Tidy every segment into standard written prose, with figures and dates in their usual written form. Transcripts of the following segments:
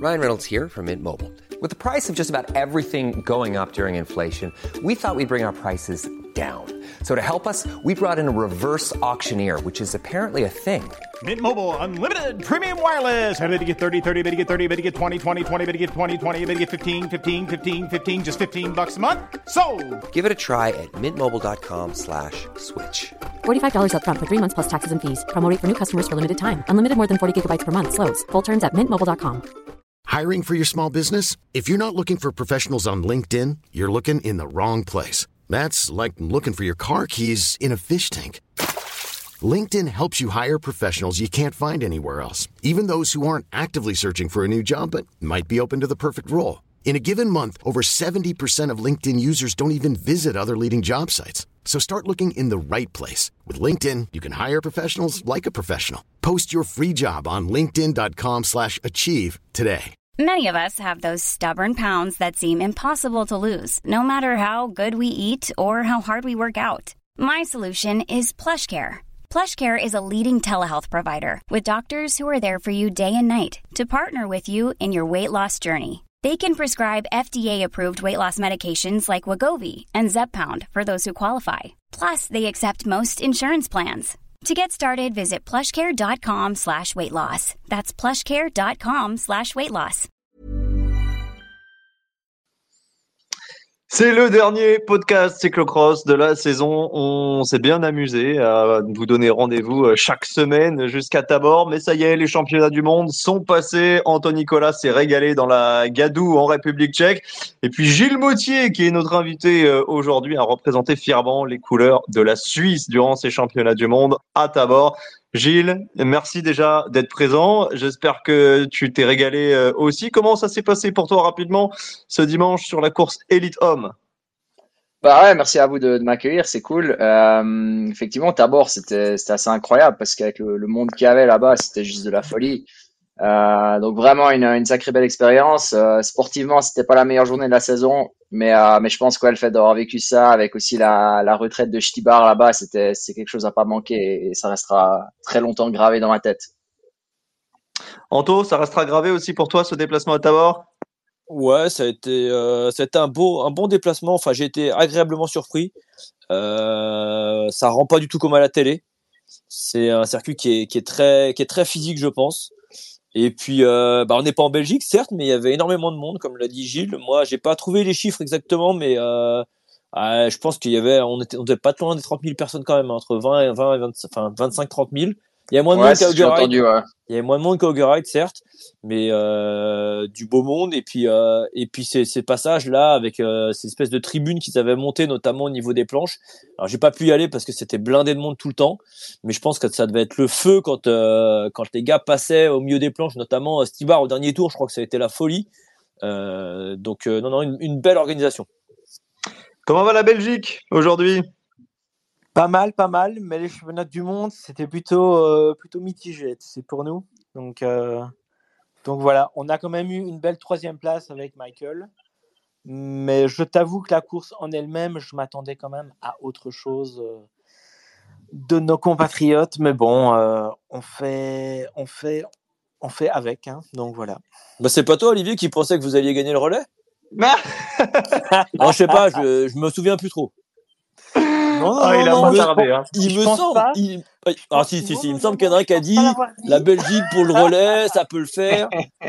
Ryan Reynolds here from Mint Mobile. With the price of just about everything going up during inflation, we thought we'd bring our prices down. So to help us, we brought in a reverse auctioneer, which is apparently a thing. Mint Mobile Unlimited Premium Wireless. How to get 30, 30, bit to get 30, bit to get 20, 20, 20, bit to get 20, 20, bit to get 15, 15, 15, 15, just $15 a month? Sold! Give it a try at mintmobile.com/switch. $45 up front for 3 months plus taxes and fees. Promo rate for new customers for limited time. Unlimited more than 40 gigabytes per month. Slows full terms at mintmobile.com. Hiring for your small business? If you're not looking for professionals on LinkedIn, you're looking in the wrong place. That's like looking for your car keys in a fish tank. LinkedIn helps you hire professionals you can't find anywhere else, even those who aren't actively searching for a new job but might be open to the perfect role. In a given month, over 70% of LinkedIn users don't even visit other leading job sites. So start looking in the right place. With LinkedIn, you can hire professionals like a professional. Post your free job on linkedin.com/achieve today. Many of us have those stubborn pounds that seem impossible to lose, no matter how good we eat or how hard we work out. My solution is PlushCare. PlushCare is a leading telehealth provider with doctors who are there for you day and night to partner with you in your weight loss journey. They can prescribe FDA-approved weight loss medications like Wegovy and Zepbound for those who qualify. Plus, they accept most insurance plans. To get started, visit plushcare.com/weightloss. That's plushcare.com/weightloss. C'est le dernier podcast cyclocross de la saison. On s'est bien amusé à vous donner rendez-vous chaque semaine jusqu'à Tabor. Mais ça y est, les championnats du monde sont passés. Anton Nicolas s'est régalé dans la Gadoue en République tchèque. Et puis Gilles Mottier, qui est notre invité aujourd'hui, a représenté fièrement les couleurs de la Suisse durant ces championnats du monde à Tabor. Gilles, merci déjà d'être présent. J'espère que tu t'es régalé aussi. Comment ça s'est passé pour toi rapidement ce dimanche sur la course Elite Homme? Bah ouais, merci à vous de m'accueillir, c'est cool. Effectivement, Tabor, c'était assez incroyable parce qu'avec le monde qu'il y avait là-bas, c'était juste de la folie. Donc vraiment une sacrée belle expérience. Sportivement, c'était pas la meilleure journée de la saison, mais je pense que le fait d'avoir vécu ça avec aussi la retraite de Stibar là-bas, c'est quelque chose à pas manquer et ça restera très longtemps gravé dans ma tête. Anto, ça restera gravé aussi pour toi ce déplacement à Tabor? Ouais, ça a été un bon déplacement. Enfin, j'ai été agréablement surpris. Ça rend pas du tout comme à la télé. C'est un circuit qui est très physique, je pense. Et puis, on n'est pas en Belgique, certes, mais il y avait énormément de monde, comme l'a dit Gilles. Moi, j'ai pas trouvé les chiffres exactement, mais je pense on était pas loin des 30 000 personnes quand même, entre 20 et 25-30 000. Il y a moins de monde qu'à Huggeride. Il y a moins de monde qu'à Huggeride, certes, mais du beau monde. Et puis ces passages-là avec ces espèces de tribunes qu'ils avaient montées, notamment au niveau des planches. Alors j'ai pas pu y aller parce que c'était blindé de monde tout le temps, mais je pense que ça devait être le feu quand les gars passaient au milieu des planches, notamment Stibar au dernier tour. Je crois que ça a été la folie. Donc une belle organisation. Comment va la Belgique aujourd'hui? Pas mal, mais les championnats du monde, c'était plutôt mitigé, c'est pour nous. Donc voilà, on a quand même eu une belle 3e place avec Michael. Mais je t'avoue que la course en elle-même, je m'attendais quand même à autre chose de nos compatriotes. Mais bon, on fait avec, hein, donc voilà. Bah c'est pas toi, Olivier, qui pensais que vous alliez gagner le relais? Non, je sais pas, je me souviens plus trop. Non, il a pas tardé. Hein. Il me semble. Il me semble qu'il y en a un qui a dit la Belgique pour le relais, ça peut le faire.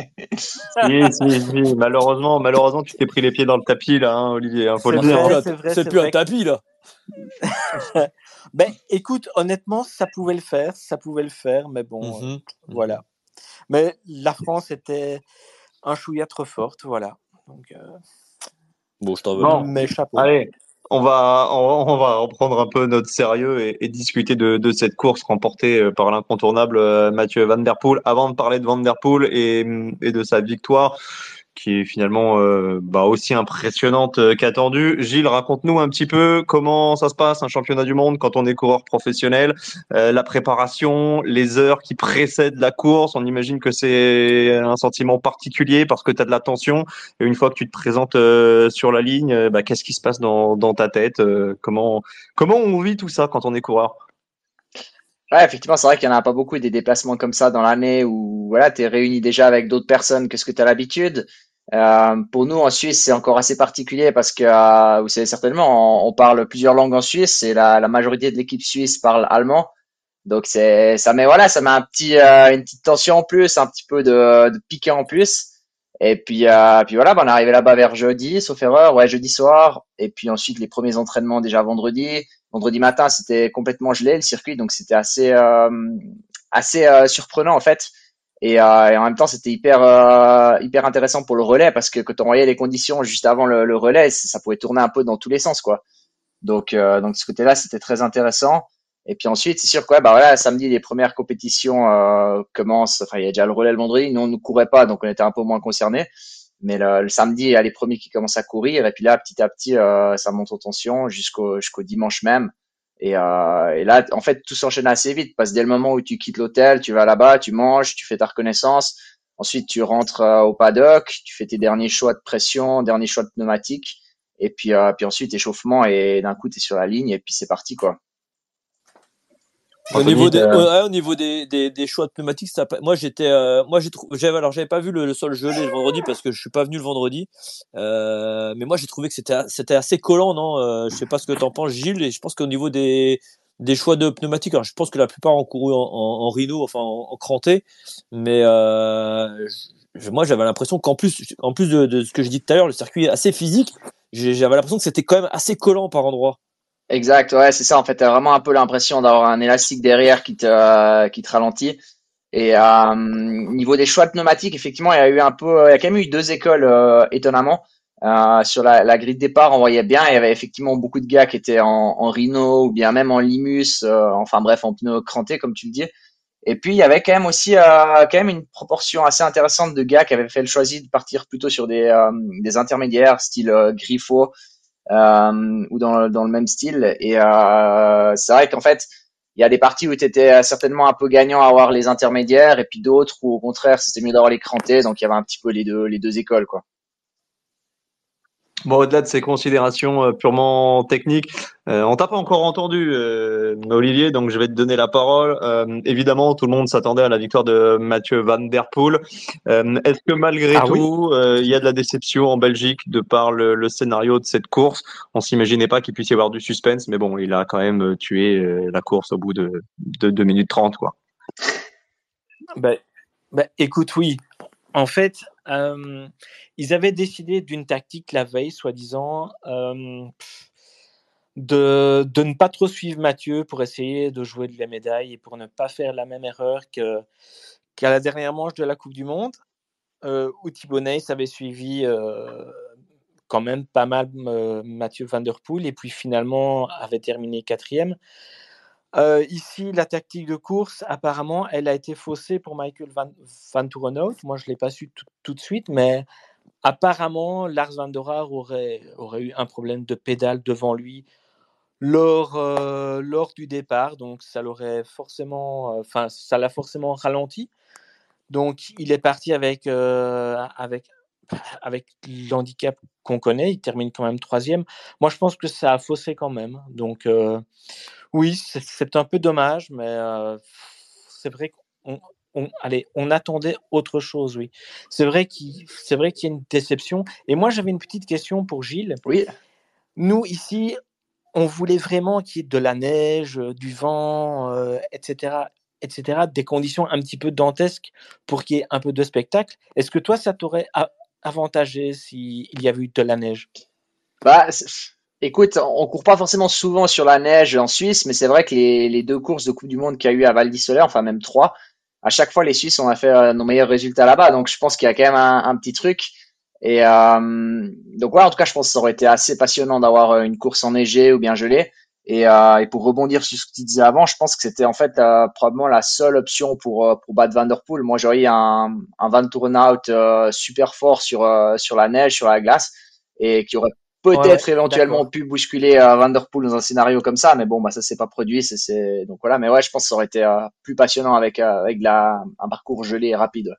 Si. Malheureusement, tu t'es pris les pieds dans le tapis là, hein, Olivier. Hein, faut le dire. C'est plus un tapis là. Ben, écoute, honnêtement, ça pouvait le faire, mais bon, voilà. Mais la France était un chouïa trop forte, voilà. Donc, bon, je t'en veux. Non, mais chapeau. Allez. On va reprendre un peu notre sérieux et discuter de cette course remportée par l'incontournable Mathieu Van Der Poel. Avant de parler de Van Der Poel et de sa victoire, qui est finalement aussi impressionnante qu'attendue. Gilles, raconte-nous un petit peu comment ça se passe un championnat du monde quand on est coureur professionnel, la préparation, les heures qui précèdent la course. On imagine que c'est un sentiment particulier parce que tu as de la tension et une fois que tu te présentes sur la ligne, qu'est-ce qui se passe dans ta tête, comment on vit tout ça quand on est coureur? Ouais, effectivement, c'est vrai qu'il y en a pas beaucoup des déplacements comme ça dans l'année où voilà, tu es réuni déjà avec d'autres personnes que ce que tu as l'habitude. Pour nous en Suisse, c'est encore assez particulier parce que vous savez certainement, on parle plusieurs langues en Suisse et la majorité de l'équipe suisse parle allemand. Donc c'est ça met voilà, ça met un petit une petite tension en plus, un petit peu de piquant en plus. Et puis voilà, bah, on est arrivé là-bas vers jeudi, sauf erreur, ouais, jeudi soir. Et puis ensuite les premiers entraînements déjà vendredi. Vendredi matin, c'était complètement gelé le circuit, donc c'était assez surprenant en fait. Et en même temps, c'était hyper intéressant pour le relais parce que quand on voyait les conditions juste avant le relais, ça pouvait tourner un peu dans tous les sens quoi. Donc de ce côté-là, c'était très intéressant. Et puis ensuite, c'est sûr que ouais, bah voilà, samedi, les premières compétitions commencent. Enfin, il y a déjà le relais le vendredi. Nous, on ne courait pas, donc on était un peu moins concernés. Mais le samedi, il y a les premiers qui commencent à courir. Et puis là, petit à petit, ça monte en tension jusqu'au dimanche même. Et là, en fait, tout s'enchaîne assez vite parce que dès le moment où tu quittes l'hôtel, tu vas là-bas, tu manges, tu fais ta reconnaissance. Ensuite, tu rentres au paddock, tu fais tes derniers choix de pression, derniers choix de pneumatique. Et puis ensuite, échauffement et d'un coup, tu es sur la ligne et puis c'est parti, quoi. Au niveau Anthony, au niveau des choix de pneumatiques, moi j'avais pas vu le sol gelé le vendredi parce que je suis pas venu le vendredi. Mais moi j'ai trouvé que c'était assez collant, non? Je sais pas ce que t'en penses, Gilles, et je pense qu'au niveau des choix de pneumatiques, alors je pense que la plupart ont couru en Rhino, enfin en cranté, mais moi j'avais l'impression qu'en plus de ce que je dis tout à l'heure, le circuit est assez physique. J'avais l'impression que c'était quand même assez collant par endroits. Exact, ouais, c'est ça. En fait, t'as vraiment un peu l'impression d'avoir un élastique derrière qui te ralentit. Et niveau des choix de pneumatiques, effectivement, il y a quand même eu deux écoles étonnamment. Sur la grille de départ, on voyait bien, il y avait effectivement beaucoup de gars qui étaient en Rhino ou bien même en Limus, enfin bref, en pneus crantés comme tu le dis. Et puis il y avait quand même aussi quand même une proportion assez intéressante de gars qui avaient fait le choix de partir plutôt sur des intermédiaires, style Griffo ou dans le même style. Et c'est vrai qu'en fait, il y a des parties où tu étais certainement un peu gagnant à avoir les intermédiaires, et puis d'autres où au contraire c'était mieux d'avoir les crantés. Donc il y avait un petit peu les deux écoles, quoi. bon, au-delà de ces considérations purement techniques, on t'a pas encore entendu, Olivier, donc je vais te donner la parole. Évidemment, tout le monde s'attendait à la victoire de Mathieu Van Der Poel. Est-ce que malgré Ah oui. tout, il y a de la déception en Belgique de par le scénario de cette course? On s'imaginait pas qu'il puisse y avoir du suspense, mais bon, il a quand même tué la course au bout de 2 minutes 30, quoi. Ben, écoute, oui. En fait, ils avaient décidé d'une tactique la veille, soi-disant, de ne pas trop suivre Mathieu pour essayer de jouer de la médaille et pour ne pas faire la même erreur qu'à la dernière manche de la Coupe du Monde, où Thibaut Nys avait suivi quand même pas mal Mathieu Van Der Poel et puis finalement avait terminé 4e. Ici, la tactique de course, apparemment, elle a été faussée pour Michael Van Toerenhout. Moi, je ne l'ai pas su tout de suite, mais apparemment, Lars van der Haar aurait eu un problème de pédale devant lui lors du départ. Donc, ça l'a forcément ralenti. Donc, il est parti avec l'handicap qu'on connaît. Il termine quand même 3e. Moi, je pense que ça a faussé quand même. Donc, oui, c'est un peu dommage, mais c'est vrai qu'on attendait autre chose, oui. C'est vrai qu'il y a une déception. Et moi, j'avais une petite question pour Gilles. Oui. Nous, ici, on voulait vraiment qu'il y ait de la neige, du vent, etc., des conditions un petit peu dantesques pour qu'il y ait un peu de spectacle. Est-ce que toi, ça t'aurait avantagé s'il y avait eu de la neige? Bah, écoute, on court pas forcément souvent sur la neige en Suisse, mais c'est vrai que les deux courses de Coupe du Monde qu'il y a eu à Val d'Isole, enfin même trois, à chaque fois les Suisses on a fait nos meilleurs résultats là-bas, donc je pense qu'il y a quand même un petit truc. Et donc ouais, en tout cas, je pense que ça aurait été assez passionnant d'avoir une course enneigée ou bien gelée. Et pour rebondir sur ce que tu disais avant, je pense que c'était en fait probablement la seule option pour battre Van Der Poel. Moi, j'aurais eu un Van Toerenhout super fort sur la neige, sur la glace, et qui aurait peut-être éventuellement pu bousculer Van Der Poel dans un scénario comme ça, mais bon, bah ça s'est pas produit. Donc voilà, mais ouais, je pense que ça aurait été plus passionnant avec un parcours gelé et rapide.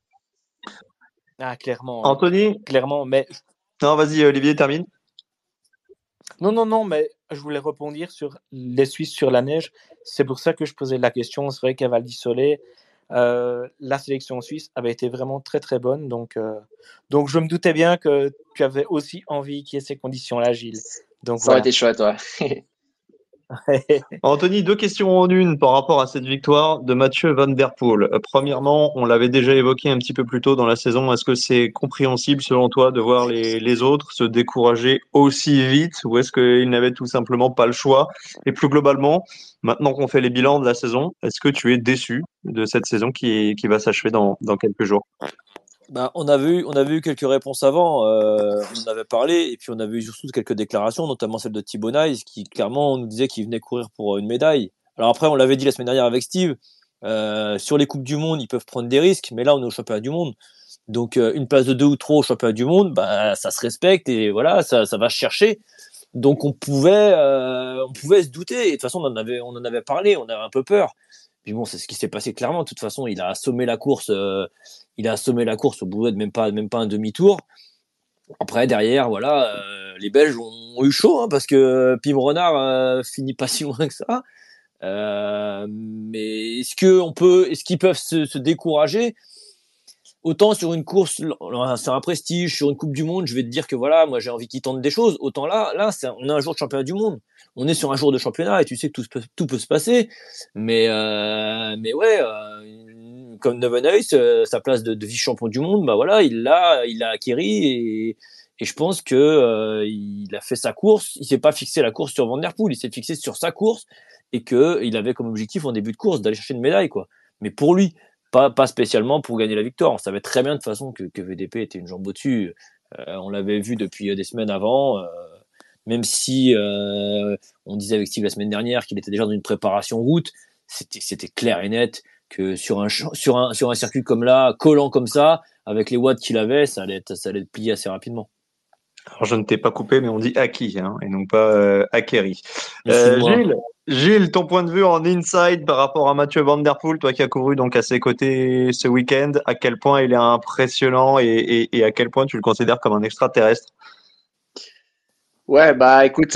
Ah, clairement. Anthony? Clairement, mais Non, vas-y, Olivier, termine. Non, mais je voulais rebondir sur les Suisses sur la neige. C'est pour ça que je posais la question. C'est vrai qu'à Val d'Isole, la sélection suisse avait été vraiment très très bonne. Donc je me doutais bien que tu avais aussi envie qu'il y ait ces conditions-là, Gilles. Donc Ça aurait voilà. été chouette, ouais. Anthony, deux questions en une par rapport à cette victoire de Mathieu Van Der Poel. Premièrement, on l'avait déjà évoqué un petit peu plus tôt dans la saison. Est-ce que c'est compréhensible selon toi de voir les autres se décourager aussi vite ou est-ce qu'ils n'avaient tout simplement pas le choix? Et plus globalement, maintenant qu'on fait les bilans de la saison, est-ce que tu es déçu de cette saison qui va s'achever dans quelques jours? Bah, on avait eu quelques réponses avant, on en avait parlé, et puis on avait eu surtout quelques déclarations, notamment celle de Thibaut Nice, qui clairement nous disait qu'il venait courir pour une médaille. Alors après, on l'avait dit la semaine dernière avec Steve, sur les Coupes du Monde, ils peuvent prendre des risques, mais là, on est au championnat du monde. Donc, une place de 2 ou 3 au championnat du monde, bah, ça se respecte, et voilà, ça va se chercher. Donc, on pouvait se douter, et de toute façon, on en avait parlé, on avait un peu peur. Puis bon, c'est ce qui s'est passé clairement. De toute façon, il a assommé la course au bout de même pas un demi-tour. Après, derrière, voilà, les Belges ont eu chaud, hein, parce que Pim Renard finit pas si loin que ça. Mais est-ce qu'ils peuvent se décourager? Autant sur une course, sur un prestige, sur une Coupe du Monde, je vais te dire que voilà, moi j'ai envie qu'ils tentent des choses. Autant là, on a un jour de championnat du monde. On est sur un jour de championnat et tu sais que tout peut se passer. Mais ouais, comme Nevenhuis, sa place de vice-champion du monde, bah voilà, il l'a acquéri et je pense que il a fait sa course. Il s'est pas fixé la course sur Van Der Poel, il s'est fixé sur sa course et que il avait comme objectif en début de course d'aller chercher une médaille, quoi. Mais pour lui. Pas spécialement pour gagner la victoire. On savait très bien de toute façon que VDP était une jambe au-dessus. On l'avait vu depuis des semaines avant. Même si on disait avec Steve la semaine dernière qu'il était déjà dans une préparation route, c'était clair et net que sur un circuit comme là, collant comme ça, avec les watts qu'il avait, ça allait être plié assez rapidement. Alors, je ne t'ai pas coupé, mais on dit acquis, hein, et non pas acquéri. Excuse-moi. Gilles, ton point de vue en inside par rapport à Mathieu Van Der Poel, toi qui as couru donc à ses côtés ce week-end, à quel point il est impressionnant et à quel point tu le considères comme un extraterrestre? Ouais, bah écoute,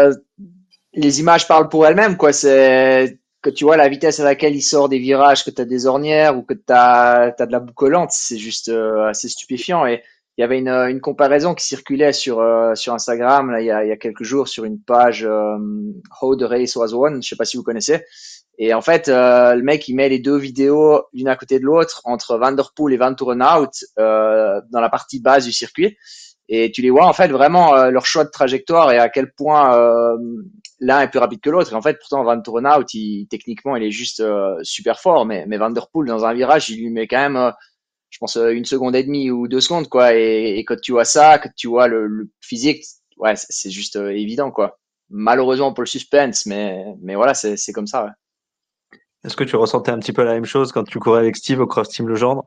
les images parlent pour elles-mêmes, quoi. C'est que tu vois la vitesse à laquelle il sort des virages, que tu as des ornières ou que tu as de la boue collante, c'est juste assez stupéfiant. Et il y avait une comparaison qui circulait sur Instagram là, il y a quelques jours sur une page How the Race Was Won, je sais pas si vous connaissez. Et en fait, le mec, il met les deux vidéos l'une à côté de l'autre entre Van Der Poel et Van Turenhout dans la partie basse du circuit. Et tu les vois en fait vraiment leur choix de trajectoire et à quel point l'un est plus rapide que l'autre. Et en fait, pourtant, Van Turenhout, techniquement, il est juste super fort. Mais Van Der Poel, dans un virage, il lui met quand même, je pense, 1 seconde et demie ou 2 secondes, quoi. Et quand tu vois ça, quand tu vois le physique, ouais, c'est juste évident, quoi. Malheureusement pour le suspense, mais voilà, c'est comme ça, ouais. Est-ce que tu ressentais un petit peu la même chose quand tu courais avec Steve au Cross Team Legendre?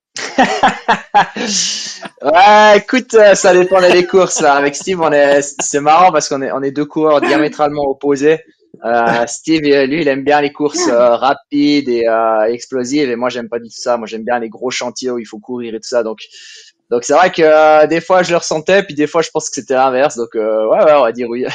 Ouais, écoute, ça dépendait des courses, là. Avec Steve, c'est marrant parce qu'on est deux coureurs diamétralement opposés. Steve, lui, il aime bien les courses rapides et explosives, et moi, j'aime pas du tout ça. Moi, j'aime bien les gros chantiers où il faut courir et tout ça. Donc c'est vrai que des fois, je le ressentais, puis des fois, je pense que c'était l'inverse. Donc, ouais, on va dire oui.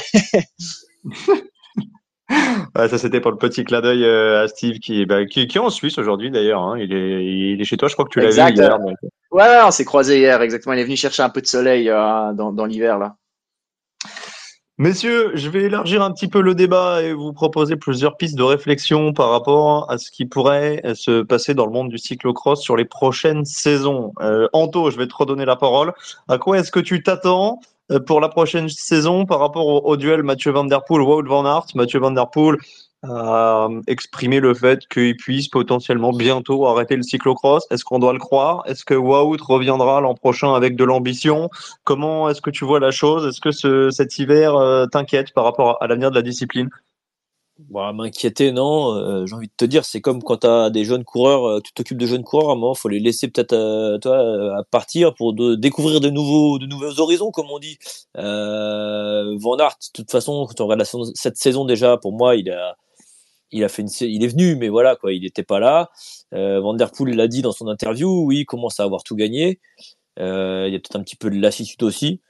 Ouais, ça c'était pour le petit clin d'œil à Steve qui est en Suisse aujourd'hui d'ailleurs, hein. Il est chez toi, je crois que tu l'as vu Exact. hier. Donc. Ouais, on s'est croisés hier, exactement. Il est venu chercher un peu de soleil dans l'hiver, là. Messieurs, je vais élargir un petit peu le débat et vous proposer plusieurs pistes de réflexion par rapport à ce qui pourrait se passer dans le monde du cyclocross sur les prochaines saisons. Anto, je vais te redonner la parole. À quoi est-ce que tu t'attends pour la prochaine saison par rapport au duel Mathieu Van Der Poel, Wout van Aert? Mathieu Van Der Poel a exprimé le fait qu'il puisse potentiellement bientôt arrêter le cyclocross. Est-ce qu'on doit le croire? Est-ce que Wout reviendra l'an prochain avec de l'ambition? Comment est-ce que tu vois la chose? Est-ce que cet hiver t'inquiète par rapport à l'avenir de la discipline? Bon, m'inquiéter, non. J'ai envie de te dire, c'est comme quand tu as des jeunes coureurs, tu t'occupes de jeunes coureurs, à un moment, faut les laisser peut-être à partir pour découvrir de nouveaux horizons, comme on dit. Van Aert, de toute façon, quand on regarde cette saison déjà, pour moi, il est venu, mais voilà, quoi, il n'était pas là. Van Der Poel l'a dit dans son interview, oui, il commence à avoir tout gagné. Il y a peut-être un petit peu de lassitude aussi.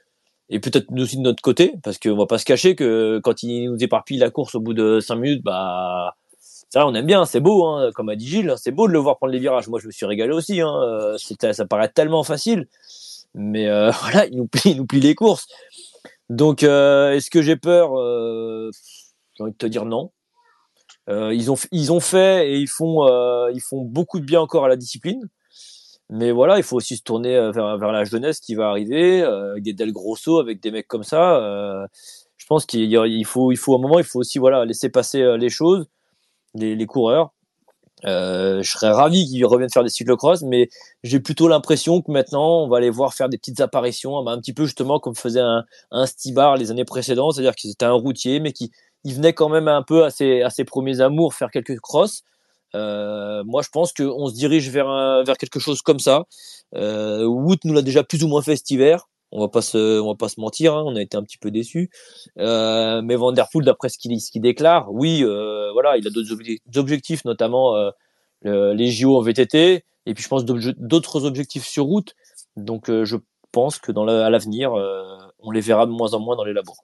et peut-être nous aussi de notre côté, parce qu'on va pas se cacher que quand il nous éparpille la course au bout de 5 minutes, bah ça on aime bien, c'est beau, hein, comme a dit Gilles, c'est beau de le voir prendre les virages. Moi je me suis régalé aussi, hein, ça paraît tellement facile, mais voilà, il nous plie les courses. Donc est-ce que j'ai peur j'ai envie de te dire non. Ils ont fait et ils font beaucoup de bien encore à la discipline. Mais voilà, il faut aussi se tourner vers la jeunesse qui va arriver, avec des Del Grosso, avec des mecs comme ça. Je pense qu'il faut à un moment, il faut aussi voilà laisser passer les choses, les coureurs. Je serais ravi qu'ils reviennent faire des cyclocross, mais j'ai plutôt l'impression que maintenant, on va les voir faire des petites apparitions, un petit peu justement comme faisait un Stibar les années précédentes, c'est-à-dire qu'il était un routier, mais il venait quand même un peu à ses premiers amours faire quelques crosses. Moi, je pense qu'on se dirige vers quelque chose comme ça. Wout nous l'a déjà plus ou moins fait cet hiver. On va pas se mentir, hein, on a été un petit peu déçus. Mais Van Der Poel, d'après ce qu'il déclare, oui, voilà, il a d'autres objectifs, notamment les JO en VTT, et puis je pense d'autres objectifs sur route. Donc, je pense que à l'avenir, on les verra de moins en moins dans les labours.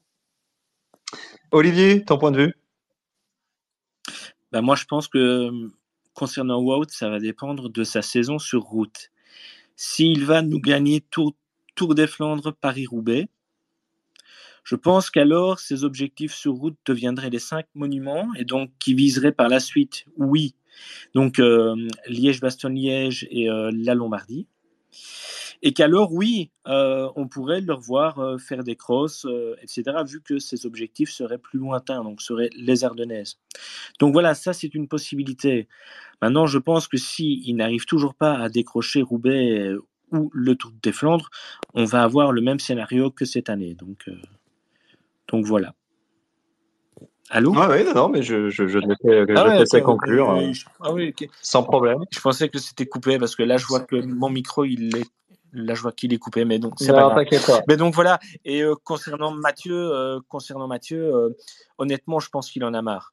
Olivier, ton point de vue? Moi, je pense que concernant Wout, ça va dépendre de sa saison sur route. S'il va nous gagner Tour des Flandres, Paris-Roubaix, je pense qu'alors ses objectifs sur route deviendraient les 5 monuments et donc qui viseraient par la suite, oui, donc Liège-Bastogne-Liège et la Lombardie. Et qu'alors, oui, on pourrait le revoir faire des crosses, etc., vu que ses objectifs seraient plus lointains, donc seraient les Ardennaises. Donc voilà, ça c'est une possibilité. Maintenant, je pense que s'il n'arrive toujours pas à décrocher Roubaix ou le Tour des Flandres, on va avoir le même scénario que cette année. Donc voilà. Allô ? Oui, non, mais je te laissais conclure. Oui, okay. Sans problème. Je pensais que c'était coupé parce que là, je vois que mon micro, là, je vois qu'il est coupé, mais donc c'est pas grave. T'inquiète pas. Mais donc voilà. Et concernant Mathieu, honnêtement, je pense qu'il en a marre.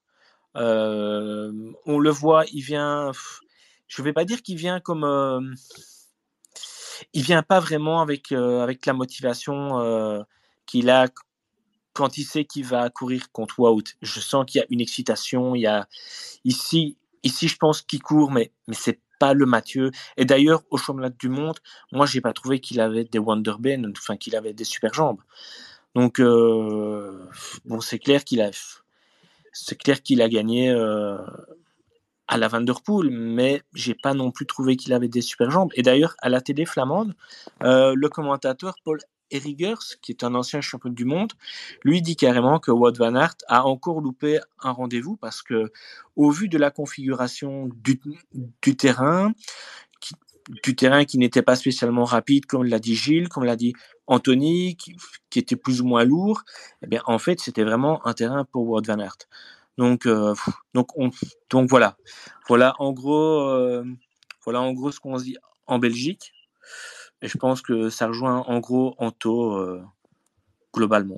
On le voit, il vient. Je vais pas dire qu'il vient comme. Il vient pas vraiment avec la motivation qu'il a quand il sait qu'il va courir contre Wout. Je sens qu'il y a une excitation. Il y a ici, je pense qu'il court, mais c'est pas le Mathieu. Et d'ailleurs, au championnat du monde, moi, j'ai pas trouvé qu'il avait des Wonderben, enfin qu'il avait des super jambes. Donc bon, c'est clair qu'il a gagné à la Van Der Poel, mais j'ai pas non plus trouvé qu'il avait des super jambes. Et d'ailleurs, à la télé flamande, le commentateur Paul Erigers, qui est un ancien champion du monde, lui dit carrément que Wout van Aert a encore loupé un rendez-vous parce que, au vu de la configuration du terrain qui n'était pas spécialement rapide, comme l'a dit Gilles, comme l'a dit Anthony, qui était plus ou moins lourd, eh bien, en fait, c'était vraiment un terrain pour Wout van Aert. Donc voilà. Voilà en gros ce qu'on se dit en Belgique. Et je pense que ça rejoint en gros Anto globalement.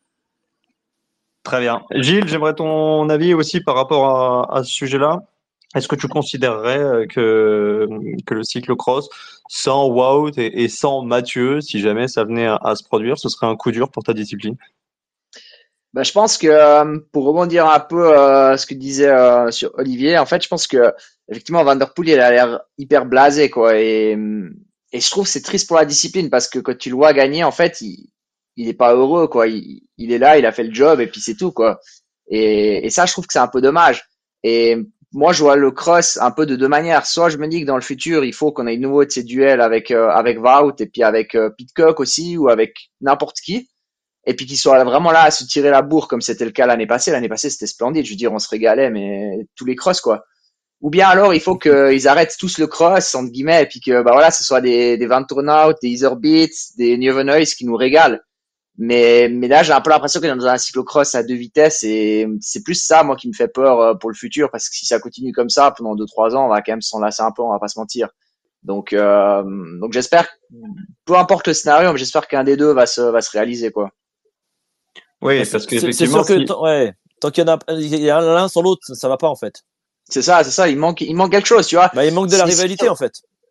Très bien. Gilles, j'aimerais ton avis aussi par rapport à ce sujet-là. Est-ce que tu considérerais que le cyclocross, sans Wout et sans Mathieu, si jamais ça venait à se produire, ce serait un coup dur pour ta discipline? Je pense que pour rebondir un peu ce que disait sur Olivier, en fait, je pense que effectivement Van Der Poel il a l'air hyper blasé quoi et je trouve que c'est triste pour la discipline parce que quand tu le vois gagner, en fait, il est pas heureux quoi. Il est là, il a fait le job et puis c'est tout quoi. Et ça, je trouve que c'est un peu dommage. Et moi, je vois le cross un peu de deux manières. Soit je me dis que dans le futur, il faut qu'on ait de nouveau de ces duels avec Wout et puis avec Pidcock aussi ou avec n'importe qui. Et puis qu'ils soient vraiment là à se tirer la bourre comme c'était le cas l'année passée. L'année passée, c'était splendide. Je veux dire, on se régalait, mais tous les crosses, quoi. Ou bien alors, il faut qu'ils arrêtent tous le cross, entre guillemets, et puis que, voilà, ce soit des Van Turnhout, des Iserbeats, des Nieuwenhuis qui nous régalent. Mais là, j'ai un peu l'impression qu'on est dans un cyclocross à 2 vitesses et c'est plus ça, moi, qui me fait peur pour le futur parce que si ça continue comme ça pendant 2-3 ans, on va quand même s'en lasser un peu, on va pas se mentir. Donc j'espère, peu importe le scénario, mais j'espère qu'un des deux va se réaliser, quoi. Oui, parce qu'effectivement, c'est sûr que tant qu'il y a l'un sans l'autre, ça va pas en fait. C'est ça, il manque quelque chose, tu vois. Il manque de la rivalité en fait.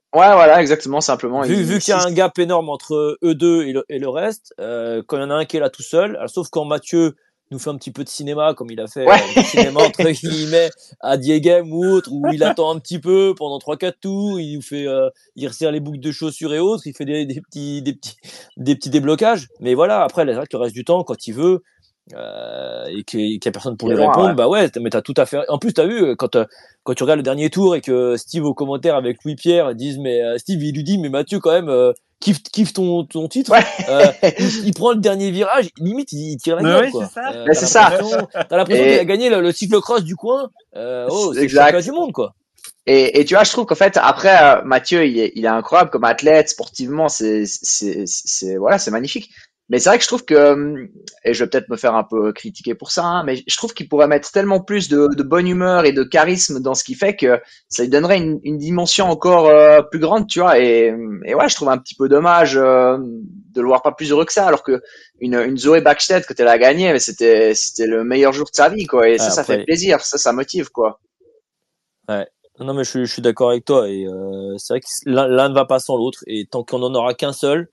Ouais, voilà, exactement, simplement. Vu qu'il y a un gap énorme entre eux deux et le reste, quand il y en a un qui est là tout seul, alors, sauf quand Mathieu nous fait un petit peu de cinéma, comme il a fait du cinéma entre guillemets à Diegem ou autre, où il attend un petit peu pendant 3-4 tours, il nous fait, il resserre les boucles de chaussures et autres, il fait des petits déblocages. Mais voilà, après, le reste du temps, quand il veut, et qu'il y a personne pour lui répondre, bah ouais, mais t'as tout à fait. En plus, t'as vu quand tu regardes le dernier tour et que Steve au commentaire avec Louis Pierre disent mais Steve il lui dit mais Mathieu quand même kiffe ton titre. Il prend le dernier virage, limite il tire la gueule quoi. C'est ça. T'as l'impression qu'il a gagné le cyclocross du coin. C'est le championnat du monde quoi. Et tu vois, je trouve qu'en fait, après, Mathieu, il est incroyable comme athlète, sportivement, c'est magnifique. Mais c'est vrai que je trouve que, et je vais peut-être me faire un peu critiquer pour ça, hein, mais je trouve qu'il pourrait mettre tellement plus de bonne humeur et de charisme dans ce qu'il fait que ça lui donnerait une dimension encore plus grande, tu vois. Et ouais, je trouve un petit peu dommage de le voir pas plus heureux que ça, alors que une Zoé Bäckstedt, quand elle a gagné, mais c'était le meilleur jour de sa vie, quoi. Et ça fait plaisir, ça motive, quoi. Ouais. Non, mais je suis d'accord avec toi. Et c'est vrai que l'un ne va pas sans l'autre. Et tant qu'on n'en aura qu'un seul,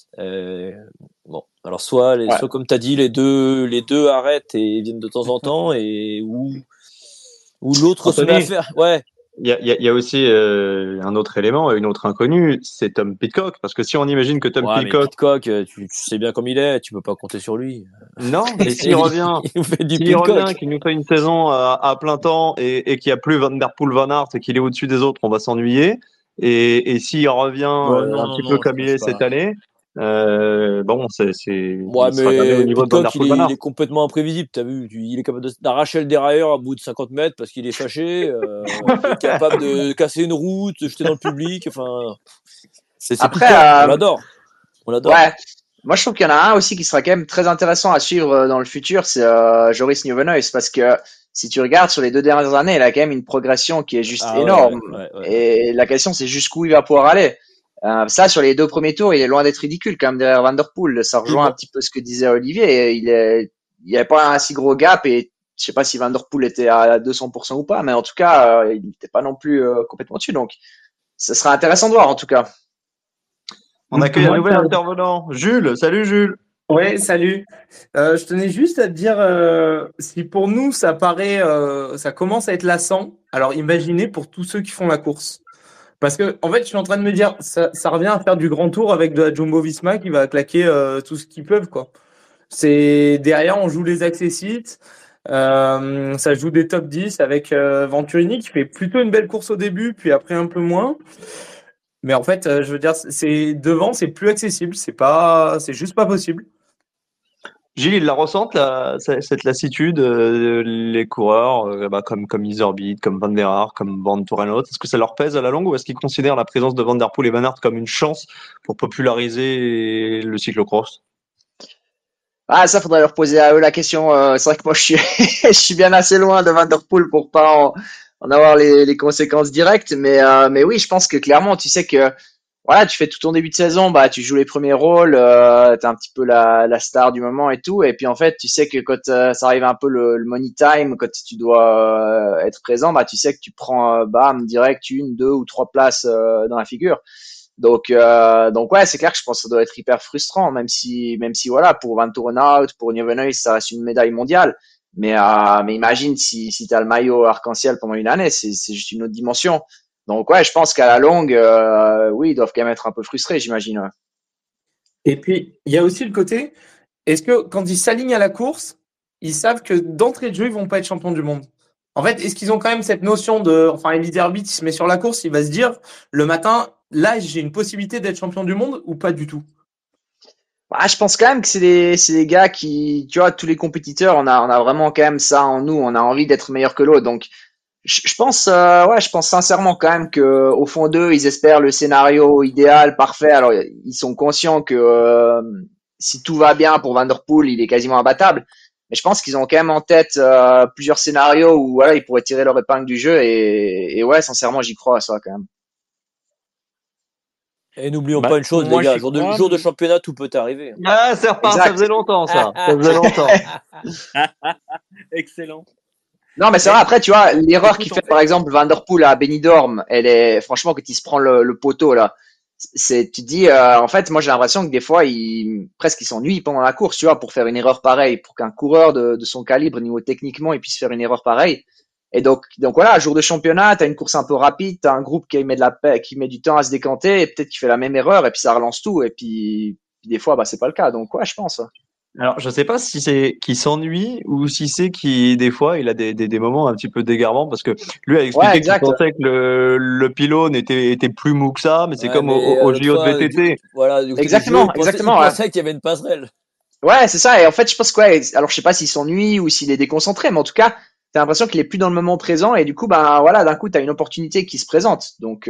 bon, alors soit comme tu as dit, les deux arrêtent et viennent de temps en temps, et ou l'autre se met à faire. Ouais. Il y a aussi un autre élément, une autre inconnue, c'est Tom Pidcock. Parce que si on imagine que Tom Pidcock, tu sais bien comme il est, tu peux pas compter sur lui. Non, mais s'il revient, qu'il nous fait une saison à plein temps et qu'il n'y a plus Van Der Poel, Van Aert et qu'il est au-dessus des autres, on va s'ennuyer. Et s'il revient un petit peu comme il est cette année, bon, ouais, mais au niveau Pidcock, il est complètement imprévisible. T'as vu, il est capable d'arracher le dérailleur à bout de 50 mètres parce qu'il est fâché. Il est capable de casser une route, de jeter dans le public. Enfin, après, on l'adore. Ouais. Moi, je trouve qu'il y en a un aussi qui sera quand même très intéressant à suivre dans le futur, c'est Joris Nieuwenhuis, parce que si tu regardes sur les 2 dernières années, il a quand même une progression qui est juste énorme. Ouais. Et la question, c'est jusqu'où il va pouvoir aller. Ça, sur les 2 premiers tours, il est loin d'être ridicule quand même derrière Van Der Poel. Ça rejoint un petit peu ce que disait Olivier. Il y avait pas un si gros gap, et je sais pas si Van Der Poel était à 200% ou pas, mais en tout cas, il n'était pas non plus complètement dessus. Donc, ça sera intéressant de voir en tout cas. On accueille un nouvel intervenant. Jules, salut Jules. Ouais, salut. Je tenais juste à te dire, si pour nous ça paraît, ça commence à être lassant, alors imaginez pour tous ceux qui font la course. Parce que, en fait, je suis en train de me dire, ça revient à faire du grand tour avec de la Jumbo-Visma qui va claquer tout ce qu'ils peuvent, quoi. C'est derrière, on joue les accessites, ça joue des top 10 avec Venturini qui fait plutôt une belle course au début, puis après un peu moins. Mais en fait, je veux dire, devant, c'est plus accessible, c'est juste pas possible. Gilles, ils la ressentent, cette lassitude, les coureurs, comme Iserbyt, comme Van der Aert, comme Van Torenhout. Est-ce que ça leur pèse à la longue, ou est-ce qu'ils considèrent la présence de Van der Poel et Van Aert comme une chance pour populariser le cyclocross? Ça, faudrait leur poser à eux la question. C'est vrai que moi, je suis bien assez loin de Van der Poel pour pas en avoir les conséquences directes. Mais oui, je pense que clairement, tu sais que voilà, tu fais tout ton début de saison, tu joues les premiers rôles, t'es un petit peu la star du moment et tout, et puis en fait, tu sais que quand ça arrive un peu le money time, quand tu dois être présent, tu sais que tu prends direct 1, 2 ou 3 places dans la figure. Donc ouais, c'est clair que je pense que ça doit être hyper frustrant, même si voilà, pour Van Torenhout, pour Nieuwenhuis, ça reste une médaille mondiale. Mais imagine si t'as le maillot arc-en-ciel pendant une année, c'est juste une autre dimension. Donc ouais, je pense qu'à la longue, oui, ils doivent quand même être un peu frustrés, j'imagine. Ouais. Et puis, il y a aussi le côté, est-ce que quand ils s'alignent à la course, ils savent que d'entrée de jeu, ils vont pas être champions du monde? En fait, est-ce qu'ils ont quand même cette notion Iserbyt, il se met sur la course, il va se dire, le matin, là, j'ai une possibilité d'être champion du monde, ou pas du tout? Je pense quand même que c'est des gars qui, tu vois, tous les compétiteurs, on a vraiment quand même ça en nous, on a envie d'être meilleur que l'autre. Donc, je pense sincèrement quand même que au fond d'eux, ils espèrent le scénario idéal, parfait. Alors, ils sont conscients que si tout va bien pour Van der Poel, il est quasiment imbattable. Mais je pense qu'ils ont quand même en tête plusieurs scénarios où voilà, ils pourraient tirer leur épingle du jeu. Et ouais, sincèrement, j'y crois à ça quand même. Et n'oublions pas une chose, les gars, jour de championnat, tout peut arriver. Ça repart, ça faisait longtemps, ça. Ça faisait longtemps. Excellent. Non, mais c'est vrai, après, tu vois, l'erreur qu'il fait, par exemple, Van Der Poel à Benidorm, elle est, franchement, quand il se prend le poteau, là, tu te dis, en fait, moi, j'ai l'impression que des fois, presque, il s'ennuie pendant la course, tu vois, pour faire une erreur pareille, pour qu'un coureur de son calibre, niveau techniquement, il puisse faire une erreur pareille. Et donc voilà, jour de championnat, t'as une course un peu rapide, t'as un groupe qui met qui met du temps à se décanter, et peut-être qu'il fait la même erreur, et puis ça relance tout, et puis des fois, bah, c'est pas le cas. Donc, ouais, je pense. Alors, je sais pas si c'est qu'il s'ennuie ou si c'est qu'il, des fois, il a des moments un petit peu d'égarement parce que lui a Ouais, expliqué qu'il exact. pensait que le pylône était plus mou que ça, mais c'est Ouais, comme mais au l'autre JO de fois, VTT. voilà, du côté du Exactement, jeu, exactement, il ouais. pensait qu'il y avait une passerelle. Ouais, c'est ça. Et en fait, je pense que, ouais, alors je sais pas s'il s'ennuie ou s'il est déconcentré, mais en tout cas, t'as l'impression qu'il est plus dans le moment présent, et du coup, bah, voilà, d'un coup, t'as une opportunité qui se présente. Donc,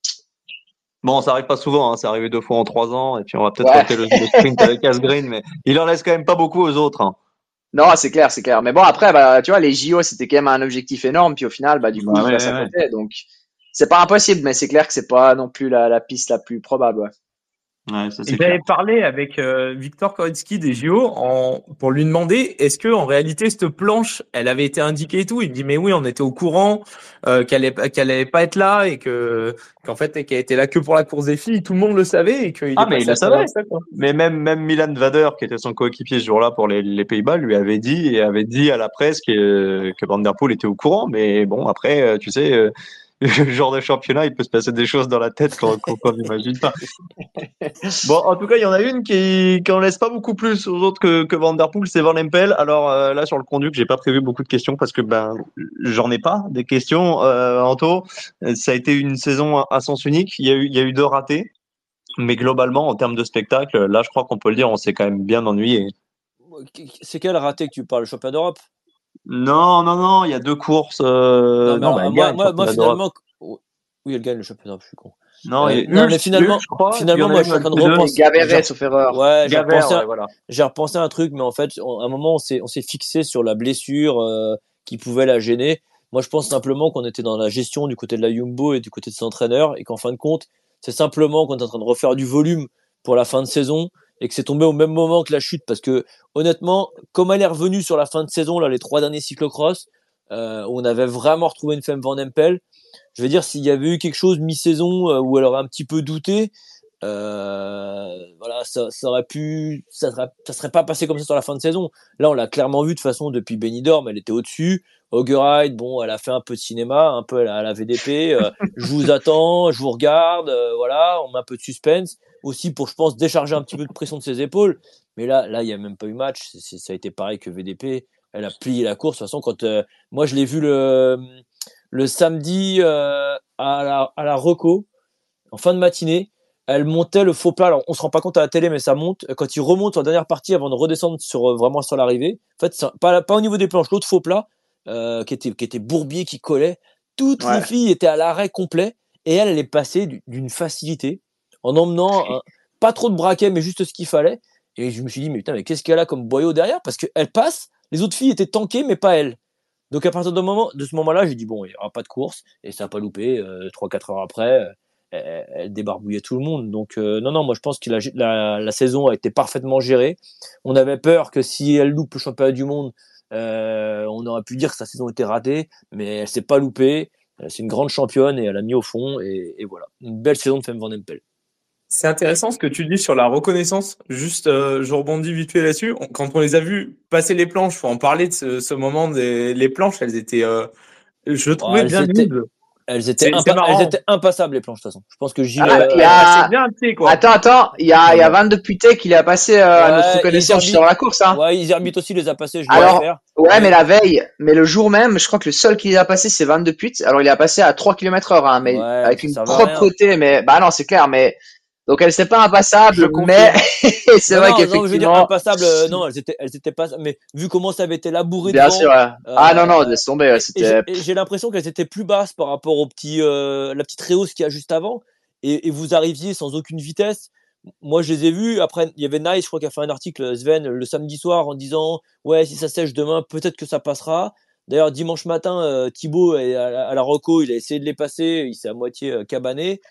Bon, ça arrive pas souvent, hein, c'est arrivé 2 fois en 3 ans, et puis on va peut-être ouais. tenter le sprint avec Asgreen, mais il en laisse quand même pas beaucoup aux autres. Hein. Non, c'est clair, c'est clair. Mais bon, après, bah, tu vois, les JO, c'était quand même un objectif énorme, puis au final, bah, du coup, Bah il ouais, passe à ouais. côté. Donc, c'est pas impossible, mais c'est clair que c'est pas non plus la piste la plus probable, ouais. Ouais, ça Et c'est clair. j'avais parlé avec Victor Koretsky des JO pour lui demander est-ce que en réalité cette planche elle avait été indiquée et tout. Il me dit mais oui on était au courant qu'elle allait pas être là et qu'en fait qu'elle était là que pour la course des filles. Tout le monde le savait et qu'il Ah, est mais il passé le à travers savait. ça quoi. Mais même Milan Vader, qui était son coéquipier ce jour-là pour les Pays-Bas, lui avait dit à la presse que Van Der Poel était au courant. Mais bon, après, tu sais, le genre de championnat, il peut se passer des choses dans la tête qu'on n'imagine pas. Bon, en tout cas, il y en a une qui en laisse pas beaucoup plus aux autres que Van Der Poel, c'est Van Empel. Alors là, sur le conduct, j'ai pas prévu beaucoup de questions parce que ben j'en ai pas des questions. Anto, ça a été une saison à sens unique. Il y a eu 2 ratés. Mais globalement, en termes de spectacle, là, je crois qu'on peut le dire, on s'est quand même bien ennuyé. C'est quel raté que tu parles, le championnat d'Europe? Non, il y a 2 courses. Non, mais Non, bah, elle gagne le moi, championnat d'Europe. finalement, oui, elle gagne le championnat d'Europe, je suis con. Non, il y a Non, mais Hulk, je crois, et puis il y en a moi, une je suis en train de ou deux. Et repenser. Gaverret, sauf erreur. Ouais, Gavert, ouais, voilà. j'ai repensé à un truc, mais en fait, à un moment, on s'est fixé sur la blessure qui pouvait la gêner. Moi, je pense simplement qu'on était dans la gestion du côté de la Jumbo et du côté de ses entraîneurs, et qu'en fin de compte, c'est simplement qu'on est en train de refaire du volume pour la fin de saison, et que c'est tombé au même moment que la chute, parce que honnêtement, comme elle est revenue sur la fin de saison, là, les 3 derniers cyclocross, où on avait vraiment retrouvé une Femme Van Empel, je veux dire, s'il y avait eu quelque chose mi-saison où elle aurait un petit peu douté, voilà, ça serait pas passé comme ça sur la fin de saison. Là, on l'a clairement vu de façon depuis Benidorm, elle était au-dessus. Augeride, bon, elle a fait un peu de cinéma, un peu à la VDP. Je vous attends, je vous regarde, voilà, on met un peu de suspense aussi pour, je pense, décharger un petit peu de pression de ses épaules. Mais là, il y a même pas eu match. Ça a été pareil que VDP. Elle a plié la course. De toute façon, quand moi je l'ai vu le samedi à la Reco en fin de matinée. Elle montait le faux plat. Alors, on se rend pas compte à la télé, mais ça monte. Quand il remonte sur la dernière partie avant de redescendre vraiment sur l'arrivée, en fait, pas au niveau des planches, l'autre faux plat, qui était bourbier, qui collait. Toutes les filles étaient à l'arrêt complet. Et elle est passée d'une facilité en emmenant pas trop de braquet, mais juste ce qu'il fallait. Et je me suis dit, mais putain, mais qu'est-ce qu'elle a comme boyau derrière? Parce qu'elle passe, les autres filles étaient tankées, mais pas elle. Donc, à partir de ce moment-là, j'ai dit, bon, il n'y aura pas de course. Et ça n'a pas loupé. 3-4 heures après, elle débarbouillait tout le monde. Donc, non, moi, je pense que la saison a été parfaitement gérée. On avait peur que si elle loupe le championnat du monde, on aurait pu dire que sa saison était ratée. Mais elle s'est pas loupée. C'est une grande championne et elle a mis au fond. Et voilà. Une belle saison de Femme Van Empel. C'est intéressant ce que tu dis sur la reconnaissance. Juste, je rebondis vite fait là-dessus. Quand on les a vus passer les planches, faut en parler de ce moment les planches. Elles étaient, je trouvais bien nudes. Elles étaient impassables, les planches, de toute façon. Je pense que Gilles. Attends, il y a Van de Putte qui l'a passé à notre reconnaissance sur la course, hein. Ouais, Iserbyt aussi les a passés, Alors, ouais, mais la veille, mais le jour même, je crois que le seul qui les a passés, c'est Van de Putte. Alors, il a passé à 3 km/h, hein, mais avec une propreté, mais, bah non, c'est clair, mais, donc elle c'est pas impassable, mais c'est vrai qu'effectivement. Je veux dire impassable, non, elles étaient pas, mais vu comment ça avait été labouré bien devant. Sûr, ouais. Non, laisse tomber, c'était. J'ai l'impression qu'elles étaient plus basses par rapport au la petite réhausse qu'il y a juste avant, et vous arriviez sans aucune vitesse. Moi, je les ai vus. Après, il y avait Nice, je crois, qui a fait un article, Sven, le samedi soir, en disant, ouais, si ça sèche demain, peut-être que ça passera. D'ailleurs, dimanche matin, Thibaut, à la Reco, il a essayé de les passer, il s'est à moitié cabané.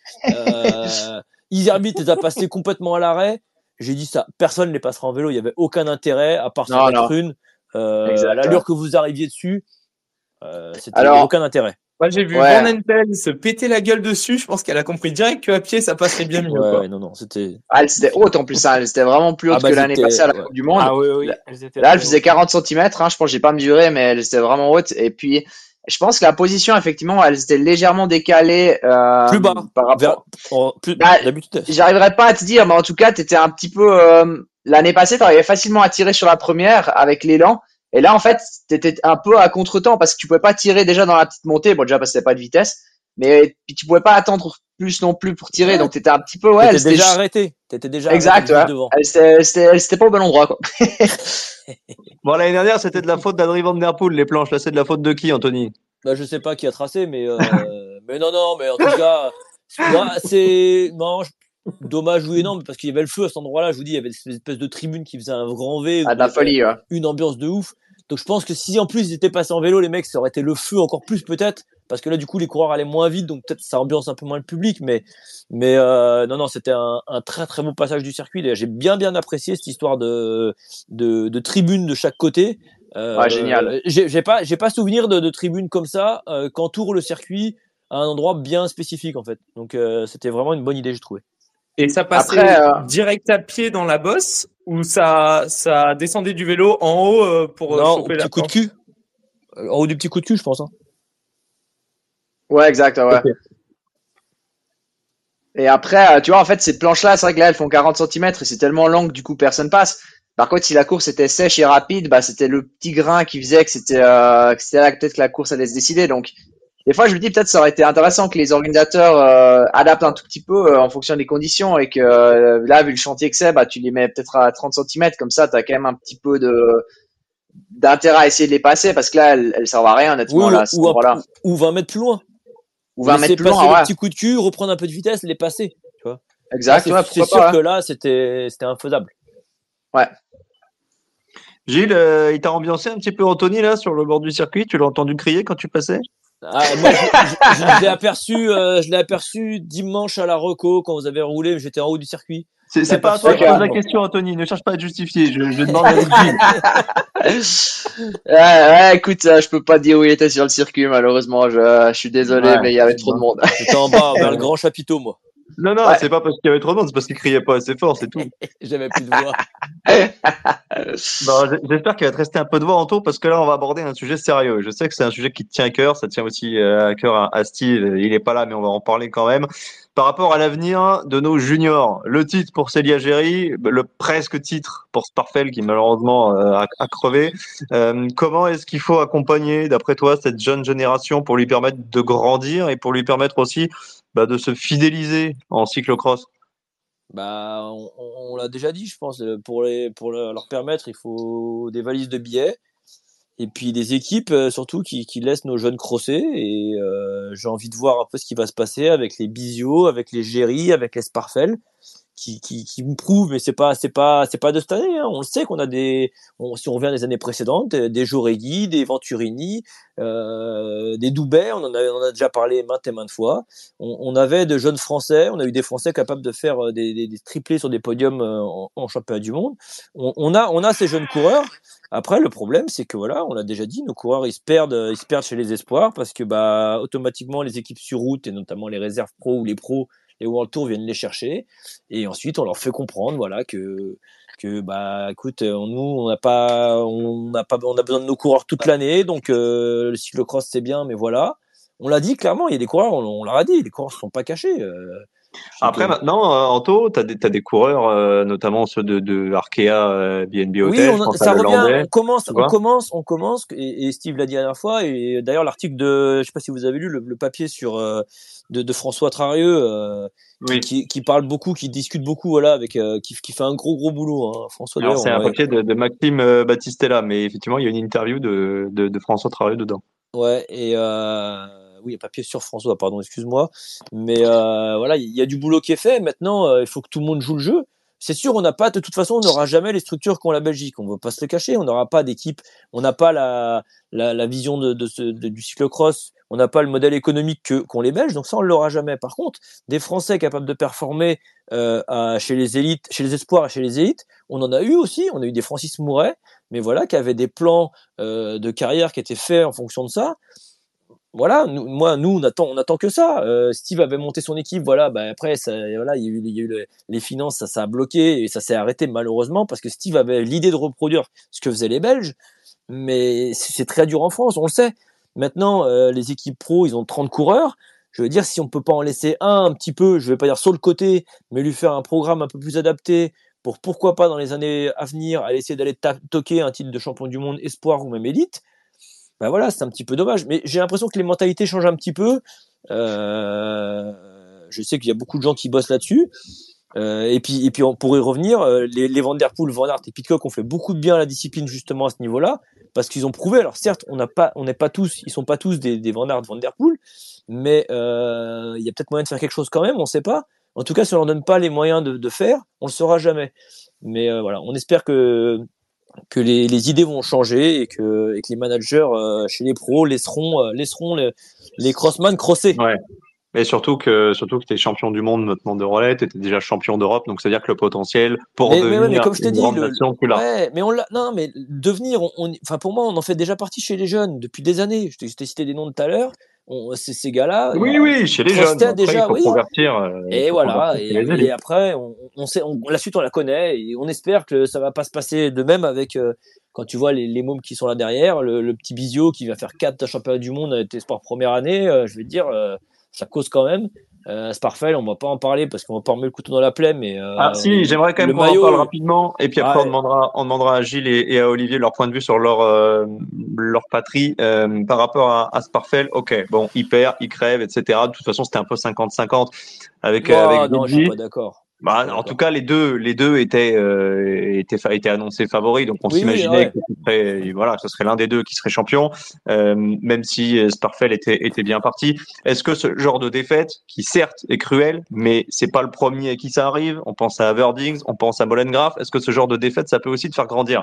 Iserbyt les a passés complètement à l'arrêt. J'ai dit ça, personne ne les passera en vélo. Il n'y avait aucun intérêt à part s'en mettre une. À l'allure que vous arriviez dessus. Il n'y avait aucun intérêt. Moi, j'ai vu Van Empel se péter la gueule dessus. Je pense qu'elle a compris direct qu'à pied, ça passerait bien mieux. Ouais, non, c'était. Ah, elle c'était haute en plus, hein. Elle était vraiment plus haute que l'année passée à la Coupe du Monde. Ah oui. Là, elle faisait 40 cm, hein. Je pense que j'ai pas mesuré, mais elle était vraiment haute. Et puis, je pense que la position, effectivement, elle était légèrement décalée, plus bas. Par rapport. D'habitude. J'arriverais pas à te dire, mais en tout cas, t'étais un petit peu, l'année passée, t'arrivais facilement à tirer sur la première avec l'élan. Et là, en fait, t'étais un peu à contre-temps parce que tu pouvais pas tirer déjà dans la petite montée. Bon, déjà parce que t'avais pas de vitesse, mais puis tu pouvais pas attendre plus non plus pour tirer. Donc t'étais un petit peu, T'étais déjà arrêté. Exact, arrêté devant. C'était pas au bon endroit, quoi. Bon, l'année dernière, c'était de la faute d'Adrien Van Der Poel, les planches. Là, c'est de la faute de qui, Anthony? Bah, je sais pas qui a tracé, mais mais non, mais en tout cas, c'est dommage oui et non, parce qu'il y avait le feu à cet endroit-là. Je vous dis, il y avait cette espèce de tribune qui faisait un grand V, de la folie, ouais. Une ambiance de ouf. Donc je pense que si en plus ils étaient passés en vélo, les mecs, ça aurait été le feu encore plus peut-être, parce que là du coup les coureurs allaient moins vite, donc peut-être ça ambiance un peu moins le public, mais non, c'était un très très beau passage du circuit. J'ai bien apprécié cette histoire de tribune de chaque côté. Génial. J'ai pas souvenir de tribune comme ça qu'entoure le circuit à un endroit bien spécifique en fait. Donc c'était vraiment une bonne idée, j'ai trouvé. Et ça passait direct à pied dans la bosse ou ça descendait du vélo en haut pour choper la coup de cul. En haut du petit coup de cul, je pense. Hein. Ouais, exact. Ouais. Okay. Et après, tu vois, en fait, ces planches-là, c'est vrai que là, elles font 40 cm et c'est tellement long que du coup, personne passe. Par contre, si la course était sèche et rapide, bah, c'était le petit grain qui faisait que c'était là peut-être que la course allait se décider. Donc, des fois, je me dis peut-être ça aurait été intéressant que les organisateurs adaptent un tout petit peu en fonction des conditions et que là, vu le chantier que c'est, bah, tu les mets peut-être à 30 cm, comme ça, tu as quand même un petit peu d'intérêt à essayer de les passer parce que là, elles servent à rien, honnêtement, là, ou 20 mètres plus loin. Ou 20 mètres plus loin, passer le petit coup de cul, reprendre un peu de vitesse, les passer, tu vois. Exact, là, c'est sûr que là, c'était infaisable. Ouais. Gilles, il t'a ambiancé un petit peu Anthony là sur le bord du circuit. Tu l'as entendu crier quand tu passais? Moi, je l'ai aperçu dimanche à la Reco quand vous avez roulé. J'étais en haut du circuit. C'est pas à toi qui pose la question, Anthony. Ne cherche pas à te justifier. Je demande à Gilles. Ouais, écoute, je peux pas dire où il était sur le circuit, malheureusement. Je suis désolé, mais il y avait trop de monde. J'étais en bas vers le grand chapiteau, moi. Non, c'est pas parce qu'il y avait trop de monde, c'est parce qu'il criait pas assez fort, c'est tout. J'avais plus de voix. Bon, j'espère qu'il va te rester un peu de voix, Anto, parce que là, on va aborder un sujet sérieux. Je sais que c'est un sujet qui te tient à cœur, ça tient aussi à cœur à Steve. Il est pas là, mais on va en parler quand même. Par rapport à l'avenir de nos juniors, le titre pour Célia Géry, le presque titre pour Sparfel qui malheureusement a crevé. Comment est-ce qu'il faut accompagner, d'après toi, cette jeune génération pour lui permettre de grandir et pour lui permettre aussi de se fidéliser en cyclocross? On l'a déjà dit, je pense. Pour leur permettre, il faut des valises de billets et puis des équipes surtout qui laissent nos jeunes crosser. Et j'ai envie de voir un peu ce qui va se passer avec les Bisio, avec les Géry, avec les Sparfel, qui me prouvent, mais c'est pas de cette année. Hein. On le sait qu'on a si on revient des années précédentes, des Jauregui, des Venturini, des Doubet, on en a déjà parlé maintes et maintes fois. On avait de jeunes Français, on a eu des Français capables de faire des triplés sur des podiums en championnat du monde. On a ces jeunes coureurs. Après, le problème, c'est que voilà, on l'a déjà dit, nos coureurs ils se perdent chez les espoirs parce que automatiquement les équipes sur route et notamment les réserves pro ou les pros, les World Tour viennent les chercher et ensuite on leur fait comprendre voilà que écoute, nous on a besoin de nos coureurs toute l'année, donc le cyclocross c'est bien, mais voilà, on l'a dit clairement, il y a des coureurs, on leur a dit, les coureurs ne sont pas cachés. Après, maintenant, Anto, t'as des coureurs, notamment ceux de Arkea, BNB Hotel. Oui, ça revient. On commence, et Steve l'a dit la dernière fois, et d'ailleurs l'article je sais pas si vous avez lu le papier de François Trarieux, oui. qui parle beaucoup, qui discute beaucoup, voilà, avec, qui fait un gros boulot, hein, François. Alors, c'est un papier de Maxime Battistella, mais effectivement, il y a une interview de François Trarieux dedans. Ouais, et oui, un papier sur François, pardon, excuse-moi. Mais voilà, il y a du boulot qui est fait. Maintenant, il faut que tout le monde joue le jeu. c'est sûr, on n'a pas, de toute façon, on n'aura jamais les structures qu'ont la Belgique. On ne va pas se le cacher. On n'aura pas d'équipe. On n'a pas la vision du cyclocross. On n'a pas le modèle économique qu'ont les Belges. Donc ça, on l'aura jamais. Par contre, des Français capables de performer chez les élites, chez les espoirs et chez les élites, on en a eu aussi. On a eu des Francis Mouret, mais voilà, qui avaient des plans de carrière qui étaient faits en fonction de ça. Voilà, nous, on attend que ça. Steve avait monté son équipe, voilà. Après, ça, voilà, il y a eu les finances, ça a bloqué et ça s'est arrêté malheureusement parce que Steve avait l'idée de reproduire ce que faisaient les Belges, mais c'est très dur en France, on le sait. Maintenant, les équipes pro, ils ont 30 coureurs. Je veux dire, si on peut pas en laisser un petit peu, je vais pas dire sur le côté, mais lui faire un programme un peu plus adapté pour pourquoi pas dans les années à venir, aller essayer d'aller toquer un titre de champion du monde espoir ou même élite. Ben voilà, c'est un petit peu dommage. Mais j'ai l'impression que les mentalités changent un petit peu. Je sais qu'il y a beaucoup de gens qui bossent là-dessus. Et puis on pourrait y revenir. Les Van Der Poel, Van Aert et Pidcock ont fait beaucoup de bien à la discipline justement à ce niveau-là, parce qu'ils ont prouvé. Alors certes, ils sont pas tous des Van Aert, Van Der Poel, mais il y a peut-être moyen de faire quelque chose quand même. On sait pas. En tout cas, si on leur donne pas les moyens de faire, on le saura jamais. Mais voilà, on espère que les idées vont changer et que les managers chez les pros laisseront les crossman crosser. Ouais. Et surtout que tu es champion du monde maintenant de relais, tu étais déjà champion d'Europe, donc c'est-à-dire que le potentiel pour devenir mais comme je t'ai une dit, grande nation, tu l'as. ouais, mais devenir, enfin pour moi, on en fait déjà partie chez les jeunes depuis des années. Je t'ai cité des noms tout à l'heure. Ces gars-là. Oui, chez les jeunes. Après, déjà, il faut convertir. Et voilà. Et après, on sait, la suite, on la connaît et on espère que ça va pas se passer de même avec, quand tu vois les mômes qui sont là derrière, le petit Bizio qui va faire 4 championnats du monde avec Espoir première année, je vais te dire, ça cause quand même. Sparfell, on va pas en parler parce qu'on va pas remettre le couteau dans la plaie, mais si, j'aimerais quand même qu'on en parle rapidement, et puis après on demandera à Gilles et à Olivier leur point de vue sur leur patrie par rapport à Sparfell. Ok, bon, il perd, il crève, etc. De toute façon, c'était un peu 50-50 avec non, je suis pas d'accord. En tout cas, les deux étaient annoncés favoris, donc on s'imaginait que ce serait l'un des deux qui serait champion, même si Sparfell était bien parti. Est-ce que ce genre de défaite, qui certes est cruel, mais c'est pas le premier à qui ça arrive. On pense à Verdings, on pense à Molengraaf. Est-ce que ce genre de défaite, ça peut aussi te faire grandir?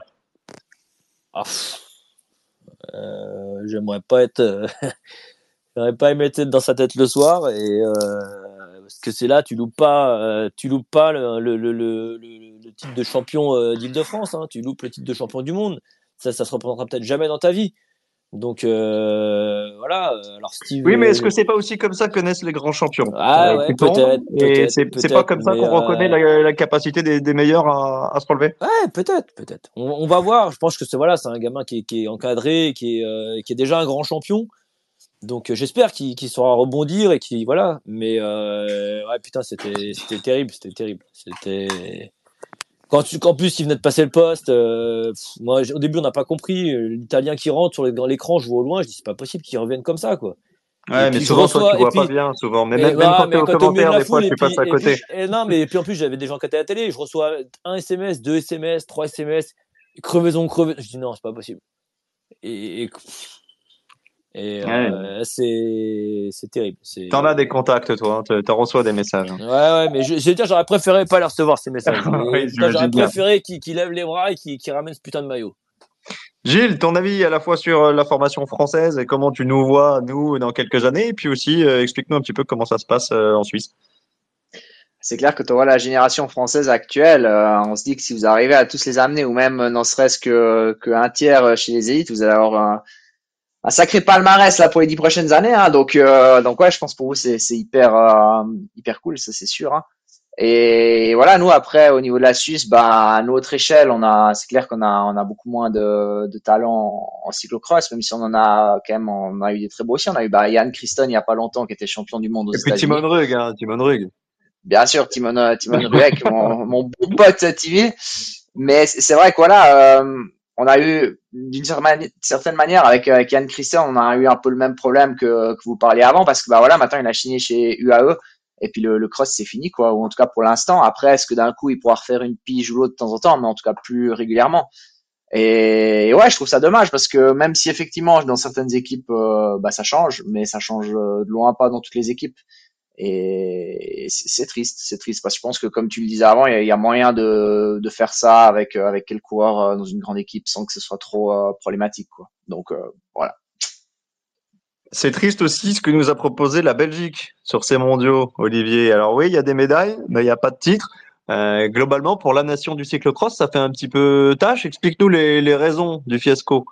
J'aimerais pas aimé être dans sa tête le soir et parce que c'est là tu loupes pas le titre de champion d'Île-de-France, hein, tu loupes le titre de champion du monde, ça se représentera peut-être jamais dans ta vie, donc voilà. Alors Steve, oui, mais est-ce que c'est pas aussi comme ça que naissent les grands champions? Peut-être, et c'est pas comme ça qu'on reconnaît la capacité des meilleurs à se relever? Ouais, peut-être on va voir. Je pense que c'est un gamin qui est encadré, qui est déjà un grand champion. Donc j'espère qu'il saura rebondir et qu'il voilà, mais putain, c'était terrible. C'était qu'en plus il venait de passer le poste. Moi au début on n'a pas compris l'Italien qui rentre sur l'écran, je vois au loin, je dis c'est pas possible qu'il revienne comme ça, quoi. Ouais, mais souvent toi tu vois pas bien, souvent, mais même quand t'es au commentaire, des fois tu passes à côté. Non, mais puis en plus j'avais des gens qui étaient à la télé, je reçois un SMS, 2 SMS, 3 SMS, crevaison. Je dis non, c'est pas possible. Et c'est terrible. T'en as des contacts, toi, hein, t'en reçois des messages. Ouais, mais je veux dire, j'aurais préféré pas les recevoir, ces messages. J'aurais préféré qu'ils lèvent les bras et qu'ils ramènent ce putain de maillot. Gilles, ton avis à la fois sur la formation française et comment tu nous vois, nous, dans quelques années, et puis aussi, explique-nous un petit peu comment ça se passe en Suisse. C'est clair que tu vois la génération française actuelle, on se dit que si vous arrivez à tous les amener, ou même n'en serait-ce qu'un tiers chez les élites, vous allez avoir un sacré palmarès là pour les 10 prochaines années, hein. Donc ouais, je pense pour vous c'est hyper cool, ça c'est sûr, hein. Et voilà, nous après au niveau de la Suisse, à notre échelle, c'est clair qu'on a beaucoup moins de talent en cyclocross, même si on en a quand même, on a eu des très beaux aussi. On a eu Jan Christon il y a pas longtemps qui était champion du monde aux États-Unis. Et puis Timon Rugg. Bien sûr, Timon Rugg, mon bon pote TV. Mais c'est vrai que voilà, on a eu d'une certaine manière avec Jan Christian, on a eu un peu le même problème que vous parliez avant, parce que voilà, maintenant il a signé chez UAE et puis le cross c'est fini, quoi, ou en tout cas pour l'instant. Après, est-ce que d'un coup il pourra refaire une pige ou l'autre de temps en temps, mais en tout cas plus régulièrement. Et ouais, je trouve ça dommage parce que même si effectivement dans certaines équipes ça change, mais ça change de loin pas dans toutes les équipes. Et c'est triste parce que je pense que comme tu le disais avant, il y a moyen de faire ça avec quel coureur dans une grande équipe sans que ce soit trop problématique, quoi. Donc voilà. C'est triste aussi ce que nous a proposé la Belgique sur ces mondiaux, Olivier. Alors oui, il y a des médailles, mais il n'y a pas de titre. Globalement, pour la nation du cyclocross, ça fait un petit peu tâche. Explique-nous les raisons du fiasco.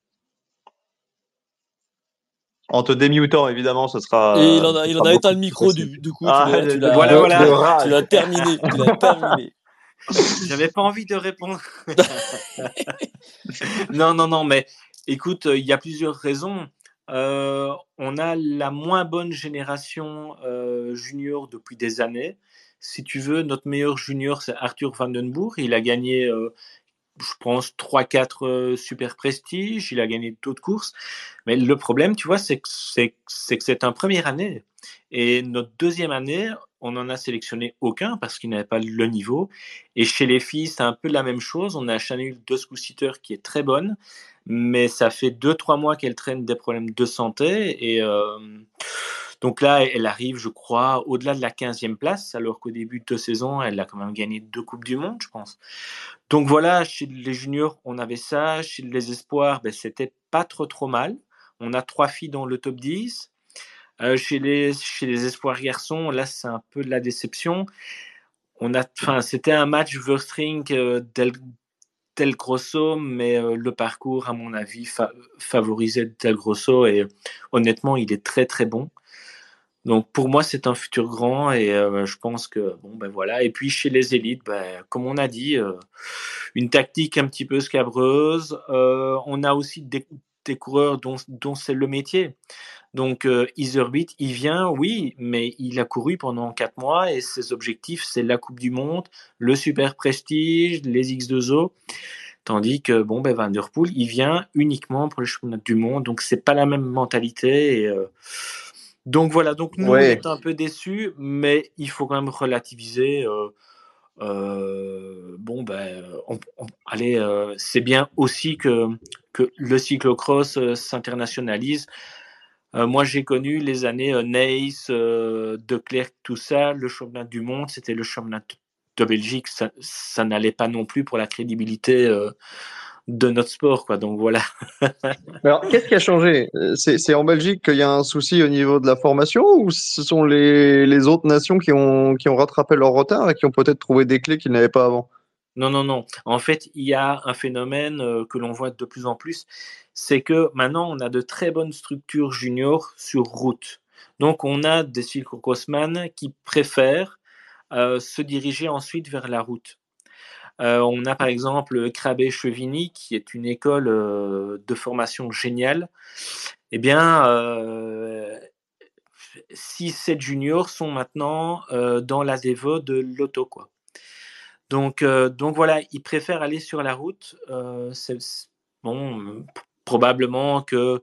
En te démutant, évidemment, ce sera. Et il ce en sera a éteint beaucoup le plus micro, facile. du coup, Ah, Voilà. de rage. tu l'as terminé. Tu l'as terminé. J'avais pas envie de répondre. Non, mais écoute, il y a plusieurs raisons. On a la moins bonne génération junior depuis des années. Si tu veux, notre meilleur junior, c'est Arthur Vandenbourg. Il a gagné, je pense, 3-4 super prestiges. Il a gagné d'autres courses. Mais le problème, tu vois, c'est que c'est une première année. Et notre deuxième année, on n'en a sélectionné aucun parce qu'il n'avait pas le niveau. Et chez les filles, c'est un peu la même chose. On a Chanel de Scooter qui est très bonne, mais ça fait 2-3 mois qu'elle traîne des problèmes de santé. Et donc là, elle arrive, je crois, au-delà de la 15e place, alors qu'au début de saison, elle a quand même gagné 2 Coupes du Monde, je pense. Donc voilà, chez les juniors, on avait ça. Chez les espoirs, c'était pas trop mal. On a 3 filles dans le top 10. Chez les espoirs garçons, là, c'est un peu de la déception. C'était un match Wurstring Del Grosso, mais le parcours, à mon avis, favorisait Del Grosso. Et honnêtement, il est très, très bon. Donc pour moi, c'est un futur grand et je pense que voilà. Et puis chez les élites, comme on a dit, une tactique un petit peu scabreuse. On a aussi des coureurs dont c'est le métier. Donc Iserbyt, il vient, oui, mais il a couru pendant 4 mois et ses objectifs, c'est la Coupe du Monde, le Super Prestige, les X2O. Tandis que Van Der Poel, il vient uniquement pour les championnats du monde, donc c'est pas la même mentalité. Et, donc voilà, donc nous on est un peu déçus, mais il faut quand même relativiser. Allez, c'est bien aussi que le cyclocross s'internationalise. Moi, j'ai connu les années Neis, De Klerk, tout ça. Le championnat du monde, c'était le championnat de Belgique. Ça n'allait pas non plus pour la crédibilité de notre sport, quoi. Donc voilà. Alors, qu'est-ce qui a changé? C'est en Belgique qu'il y a un souci au niveau de la formation ou ce sont les autres nations qui ont rattrapé leur retard et qui ont peut-être trouvé des clés qu'ils n'avaient pas avant? Non. En fait, il y a un phénomène que l'on voit de plus en plus, c'est que maintenant, on a de très bonnes structures juniors sur route. Donc, on a des cyclocrossman qui préfèrent se diriger ensuite vers la route. On a par exemple Crabé-Chevigny, qui est une école de formation géniale. Eh bien, 6-7 juniors sont maintenant dans la dévo de l'auto, quoi. Donc voilà, ils préfèrent aller sur la route. Probablement que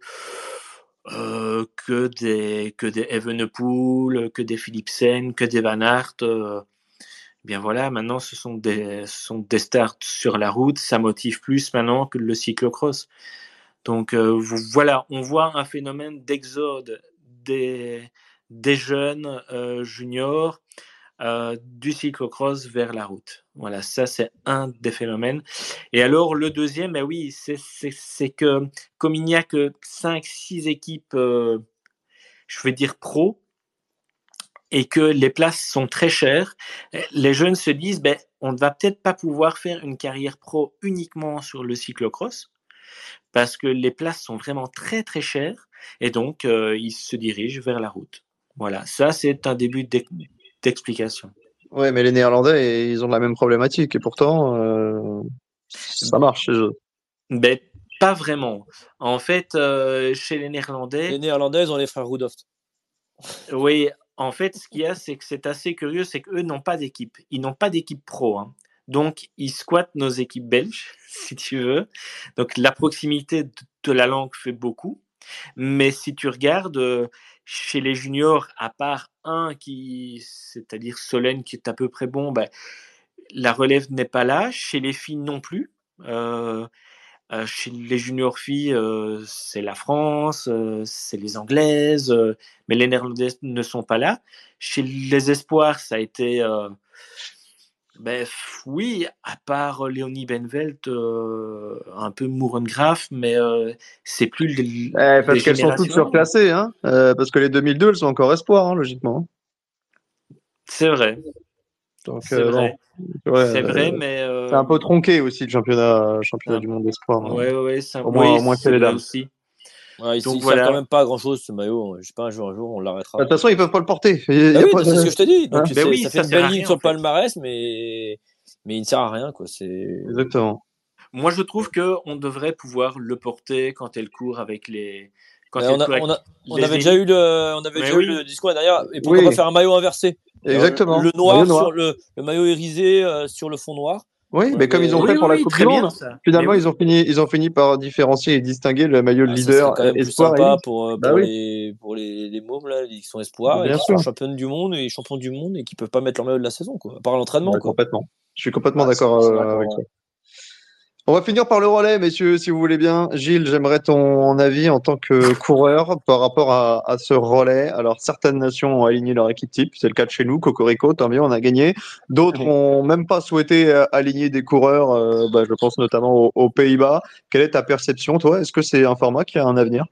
des Evenepoel, que des Philipsen, que des Van Aert. Bien voilà, maintenant ce sont des starts sur la route. Ça motive plus maintenant que le cyclocross. Donc voilà, on voit un phénomène d'exode des jeunes juniors du cyclocross vers la route. Voilà, ça c'est un des phénomènes. Et alors le deuxième, oui, c'est que comme il n'y a que 5-6 équipes, je vais dire pro, et que les places sont très chères, les jeunes se disent, on ne va peut-être pas pouvoir faire une carrière pro uniquement sur le cyclocross, parce que les places sont vraiment très très chères, et donc ils se dirigent vers la route. Voilà, ça c'est un début d'explication. Ouais, mais les Néerlandais, ils ont la même problématique et pourtant, ça marche chez eux. Pas vraiment. En fait, chez les Néerlandais... Les Néerlandais, ils ont les frères Rudolph. Oui, en fait, ce qu'il y a, c'est que c'est assez curieux, c'est qu'eux n'ont pas d'équipe. Ils n'ont pas d'équipe pro. Hein. Donc, ils squattent nos équipes belges, si tu veux. Donc, la proximité de la langue fait beaucoup. Mais si tu regardes, chez les juniors, à part un c'est-à-dire Solène, qui est à peu près bon, la relève n'est pas là. Chez les filles non plus. Chez les juniors filles, c'est la France, c'est les Anglaises, mais les Néerlandaises ne sont pas là. Chez les espoirs, ça a été, oui, à part Léonie Benvelt, un peu Mourengraf, mais c'est plus les Parce qu'elles sont toutes générations. surclassées, hein. Parce que les 2002, elles sont encore espoirs, hein, logiquement. C'est vrai. Donc, C'est vrai. ouais, C'est vrai, mais c'est un peu tronqué aussi le championnat du monde d'espoir. Hein. ouais, Au moins c'est que les vrai dames. aussi. Ouais, Donc il voilà. sert quand même pas à grand chose ce maillot. Je sais pas, un jour, on l'arrêtera. De toute façon, ils peuvent pas le porter. Oui, c'est ce que je te dis. Donc, Hein ça fait une belle ligne sur le palmarès, mais il ne sert à rien, quoi. Exactement. Moi, je trouve qu'on devrait pouvoir le porter quand elle court avec les. Quand on avait déjà eu le discours derrière. Et pourquoi pas faire un maillot inversé? Exactement. Le noir sur le maillot irisé sur le fond noir. Oui, mais comme ils ont fait pour la Coupe du Monde, finalement, ils ont fini par différencier et distinguer le maillot de leader quand même espoir. Plus sympa pour les mômes là, qui sont espoirs et qui sont championnes du monde et champions du monde et qui peuvent pas mettre leur maillot de la saison, quoi, à part l'entraînement. Ouais, complètement. Je suis complètement d'accord avec toi. On va finir par le relais, messieurs, si vous voulez bien. Gilles, j'aimerais ton avis en tant que coureur par rapport à ce relais. Alors, certaines nations ont aligné leur équipe type. C'est le cas de chez nous, Cocorico, tant mieux, on a gagné. D'autres ont même pas souhaité aligner des coureurs. Je pense notamment aux Pays-Bas. Quelle est ta perception, toi? Est-ce que c'est un format qui a un avenir?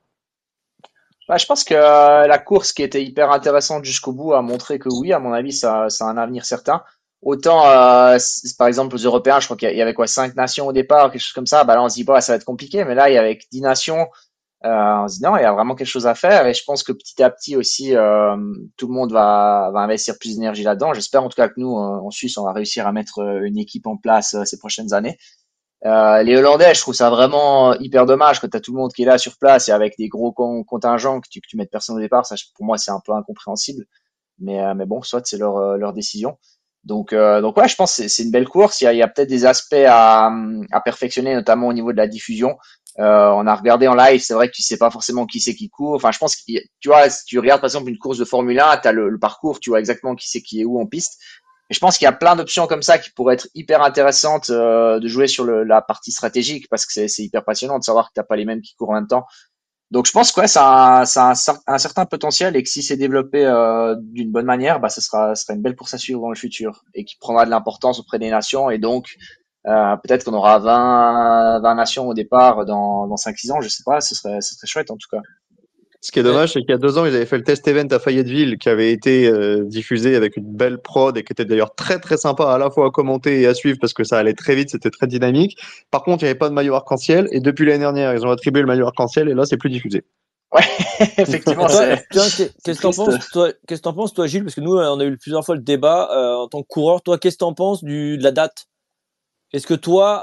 Je pense que la course qui était hyper intéressante jusqu'au bout a montré que oui, à mon avis, ça a un avenir certain. Autant, par exemple, aux Européens, je crois qu'il y avait quoi, 5 nations au départ, quelque chose comme ça. Là, on se dit, ça va être compliqué. Mais là, il y avait 10 nations. On se dit, non, il y a vraiment quelque chose à faire. Et je pense que petit à petit aussi, tout le monde va investir plus d'énergie là-dedans. J'espère en tout cas que nous, en Suisse, on va réussir à mettre une équipe en place ces prochaines années. Les Hollandais, je trouve ça vraiment hyper dommage quand tu as tout le monde qui est là sur place et avec des gros contingents que tu mettes personne au départ. Ça, pour moi, c'est un peu incompréhensible. Mais bon, soit c'est leur décision. Donc ouais, je pense que c'est une belle course. Il y a peut-être des aspects à perfectionner, notamment au niveau de la diffusion. On a regardé en live, c'est vrai que tu sais pas forcément qui c'est qui court. Enfin, je pense que tu vois, si tu regardes par exemple une course de Formule 1, tu as le parcours, tu vois exactement qui c'est qui est où en piste. Et je pense qu'il y a plein d'options comme ça qui pourraient être hyper intéressantes de jouer sur la partie stratégique parce que c'est hyper passionnant de savoir que t'as pas les mêmes qui courent en même temps. Donc je pense que ouais, ça a un certain potentiel et que si c'est développé d'une bonne manière, ça sera une belle course à suivre dans le futur et qui prendra de l'importance auprès des nations et donc peut-être qu'on aura 20 nations au départ dans 5-6 ans, je sais pas, ce serait chouette en tout cas. Ce qui est dommage, c'est qu'il y a 2 ans, ils avaient fait le test event à Fayetteville qui avait été diffusé avec une belle prod et qui était d'ailleurs très très sympa à la fois à commenter et à suivre parce que ça allait très vite, c'était très dynamique. Par contre, il n'y avait pas de maillot arc-en-ciel et depuis l'année dernière, ils ont attribué le maillot arc-en-ciel et là, c'est plus diffusé. Ouais, effectivement. Qu'est-ce que t'en penses, toi, Gilles? Parce que nous, on a eu plusieurs fois le débat en tant que coureur. Toi, qu'est-ce que t'en penses de la date? Est-ce que toi,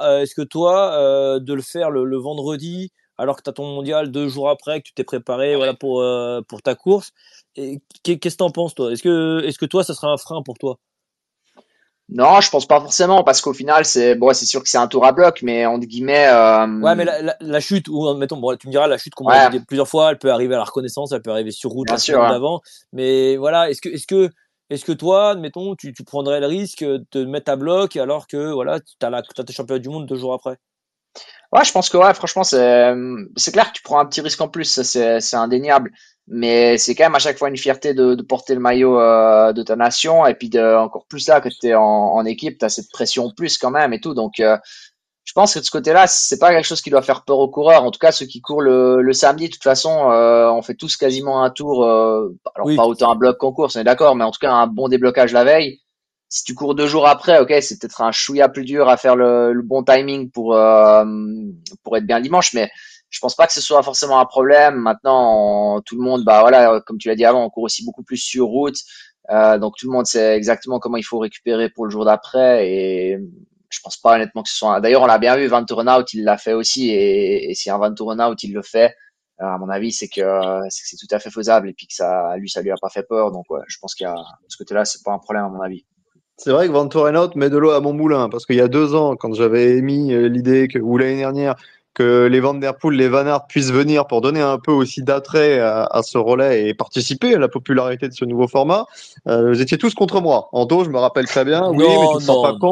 de le faire le vendredi, alors que tu as ton mondial 2 jours après, que tu t'es préparé pour ta course, qu'est-ce que t'en penses, toi? Est-ce que toi, ça serait un frein pour toi? Non, je pense pas forcément, parce qu'au final, c'est sûr que c'est un tour à bloc, mais entre guillemets. Ouais, mais la chute, ou mettons, tu me diras, la chute, comme on l'a dit plusieurs fois, elle peut arriver à la reconnaissance, elle peut arriver sur route la semaine d'avant, mais voilà, est-ce que toi, admettons, tu prendrais le risque de te mettre à bloc alors que voilà, t'as tes championnats du monde 2 jours après? Ouais, je pense que ouais, franchement, c'est clair que tu prends un petit risque en plus, ça, c'est indéniable. Mais c'est quand même à chaque fois une fierté de porter le maillot de ta nation et puis encore plus là que tu es en équipe, tu as cette pression en plus quand même et tout. Donc je pense que de ce côté-là, c'est pas quelque chose qui doit faire peur aux coureurs. En tout cas, ceux qui courent le samedi, de toute façon, on fait tous quasiment un tour. Alors pas autant un bloc qu'en course, on est d'accord, mais en tout cas un bon déblocage la veille. Si tu cours 2 jours après, ok, c'est peut-être un chouïa plus dur à faire le bon timing pour être bien dimanche, mais je pense pas que ce soit forcément un problème. Maintenant, tout le monde, voilà, comme tu l'as dit avant, on court aussi beaucoup plus sur route, donc tout le monde sait exactement comment il faut récupérer pour le jour d'après et je pense pas honnêtement que ce soit. D'ailleurs, on l'a bien vu, Van Turenhout, il l'a fait aussi et si un Van Turenhout il le fait, à mon avis, c'est que c'est tout à fait faisable et puis que ça lui a pas fait peur. Donc ouais, je pense qu'il y a de ce côté-là, c'est pas un problème à mon avis. C'est vrai que Van Turenhout met de l'eau à mon moulin parce qu'il y a 2 ans, quand j'avais émis l'idée ou l'année dernière que les Van Der Poel, les Van Aert puissent venir pour donner un peu aussi d'attrait à ce relais et participer à la popularité de ce nouveau format, vous étiez tous contre moi. Anto, je me rappelle très bien. Oui, mais tu ne te rends pas compte.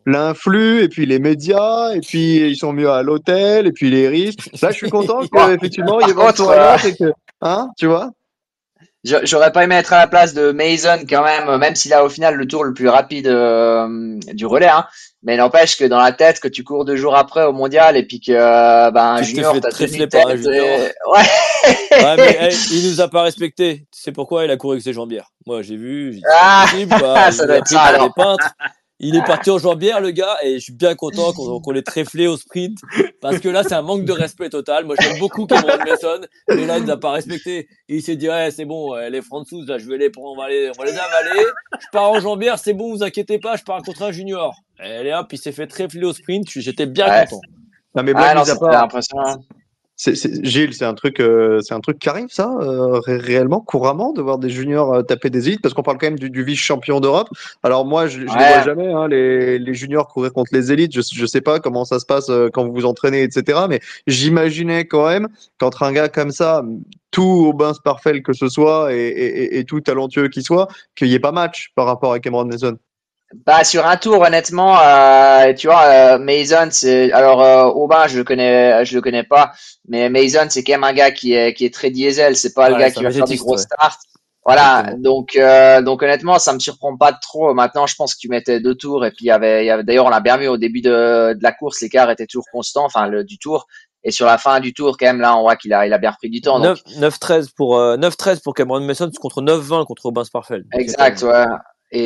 l'influx, et puis les médias, et puis ils sont mieux à l'hôtel, et puis les risques. Là, je suis content qu'effectivement, il y ait Par un contre, tour à l'autre et que, hein, tu vois? j'aurais pas aimé être à la place de Mason quand même s'il a au final le tour le plus rapide du relais. Hein. Mais n'empêche que dans la tête, que tu cours 2 jours après au mondial et puis que un Tu t'es junior fait t'a trifler tenu par un tête. junior. Ouais. Ouais, mais hey, il nous a pas respecté. Tu sais pourquoi? Il a couru avec ses jambières. Moi, j'ai vu, j'ai dit, Ah, c'est possible, quoi. ça Il doit a être pris ça pour des alors. peintres. Il est parti en jambières, le gars, et je suis bien content qu'on l'ait tréflé au sprint, parce que là, c'est un manque de respect total. Moi, j'aime beaucoup Cameron Mason, mais là, il nous a pas respecté. Et il s'est dit, ouais, c'est bon, les Françaises, là, je vais les prendre, on va les avaler. Je pars en jambières, c'est bon, vous inquiétez pas, je pars contre un junior. Et allez hop, il s'est fait tréfler au sprint, j'étais bien Ouais. content. Non, mais moi, Ah non, mis à c'était part, impressionnant. Gilles, c'est un truc qui arrive, ça, réellement, couramment, de voir des juniors taper des élites, parce qu'on parle quand même du vice-champion d'Europe. Alors moi, je les vois Ouais. jamais, hein, les juniors courir contre les élites. Je sais pas comment ça se passe quand vous vous entraînez, etc. Mais j'imaginais quand même qu'entre un gars comme ça, tout Aubin Sparfel que ce soit, et tout talentueux qu'il soit, qu'il y ait pas match par rapport à Cameron Mason. Bah sur un tour honnêtement, tu vois, Mason c'est alors Aubin je le connais pas, mais Mason c'est quand même un gars qui est très diesel, c'est pas le Ouais, gars c'est qui un va faire des vététiste, grosses ouais. starts. Voilà, Exactement. donc honnêtement ça me surprend pas trop. Maintenant je pense que tu mettais 2 tours et puis il y avait d'ailleurs on l'a bien vu au début de la course, l'écart était toujours constant, enfin du tour. Et sur la fin du tour quand même là on voit il a bien repris du temps. Donc 9-13 pour Cameron Mason contre 9-20 contre Aubin Sparfel. Donc, c'est quand exact, même. ouais.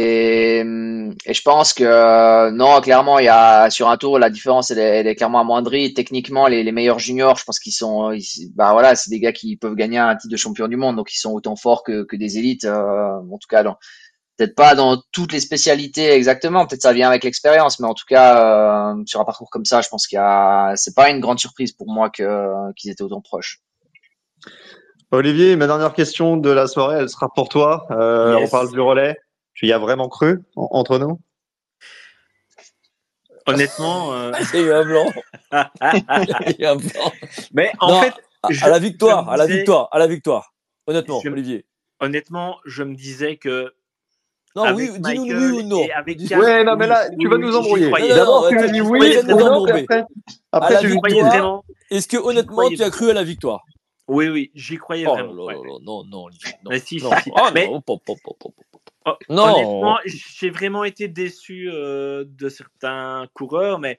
Et je pense que non, clairement, il y a sur un tour la différence elle est clairement amoindrie. Techniquement, les meilleurs juniors, je pense bah voilà, c'est des gars qui peuvent gagner un titre de champion du monde, donc ils sont autant forts que des élites. En tout cas, peut-être pas dans toutes les spécialités exactement. Peut-être ça vient avec l'expérience, mais en tout cas sur un parcours comme ça, je pense c'est pas une grande surprise pour moi qu'ils étaient autant proches. Olivier, ma dernière question de la soirée, elle sera pour toi. On Yes. parle du relais. Tu y as vraiment cru entre nous? Honnêtement, Il y a eu un blanc. Il y a eu un blanc. mais en Non, fait, à la victoire, je me disais- à la victoire. Honnêtement, je- Olivier. honnêtement, je me disais que Non, oui, avec dis-nous oui Michael ou non. et avec Dis- Cam, Ouais, non, mais oui, là, tu vas oui, nous j'y embrouiller. croyais. Non, D'abord, tu non, me dis J'y oui croyais ou nous vraiment. non, puis embrouiller. après, À la tu J'y dis croyais victoire, vraiment. est-ce que J'y honnêtement croyais tu as vraiment. cru à la victoire? Oui, j'y croyais Oh là vraiment. là Ouais. là là, non, Olivier, non. Mais si, Non. si, si. Ah Mais non, hop, hop, hop, hop, hop, hop. honnêtement, Non. j'ai vraiment été déçu de certains coureurs, mais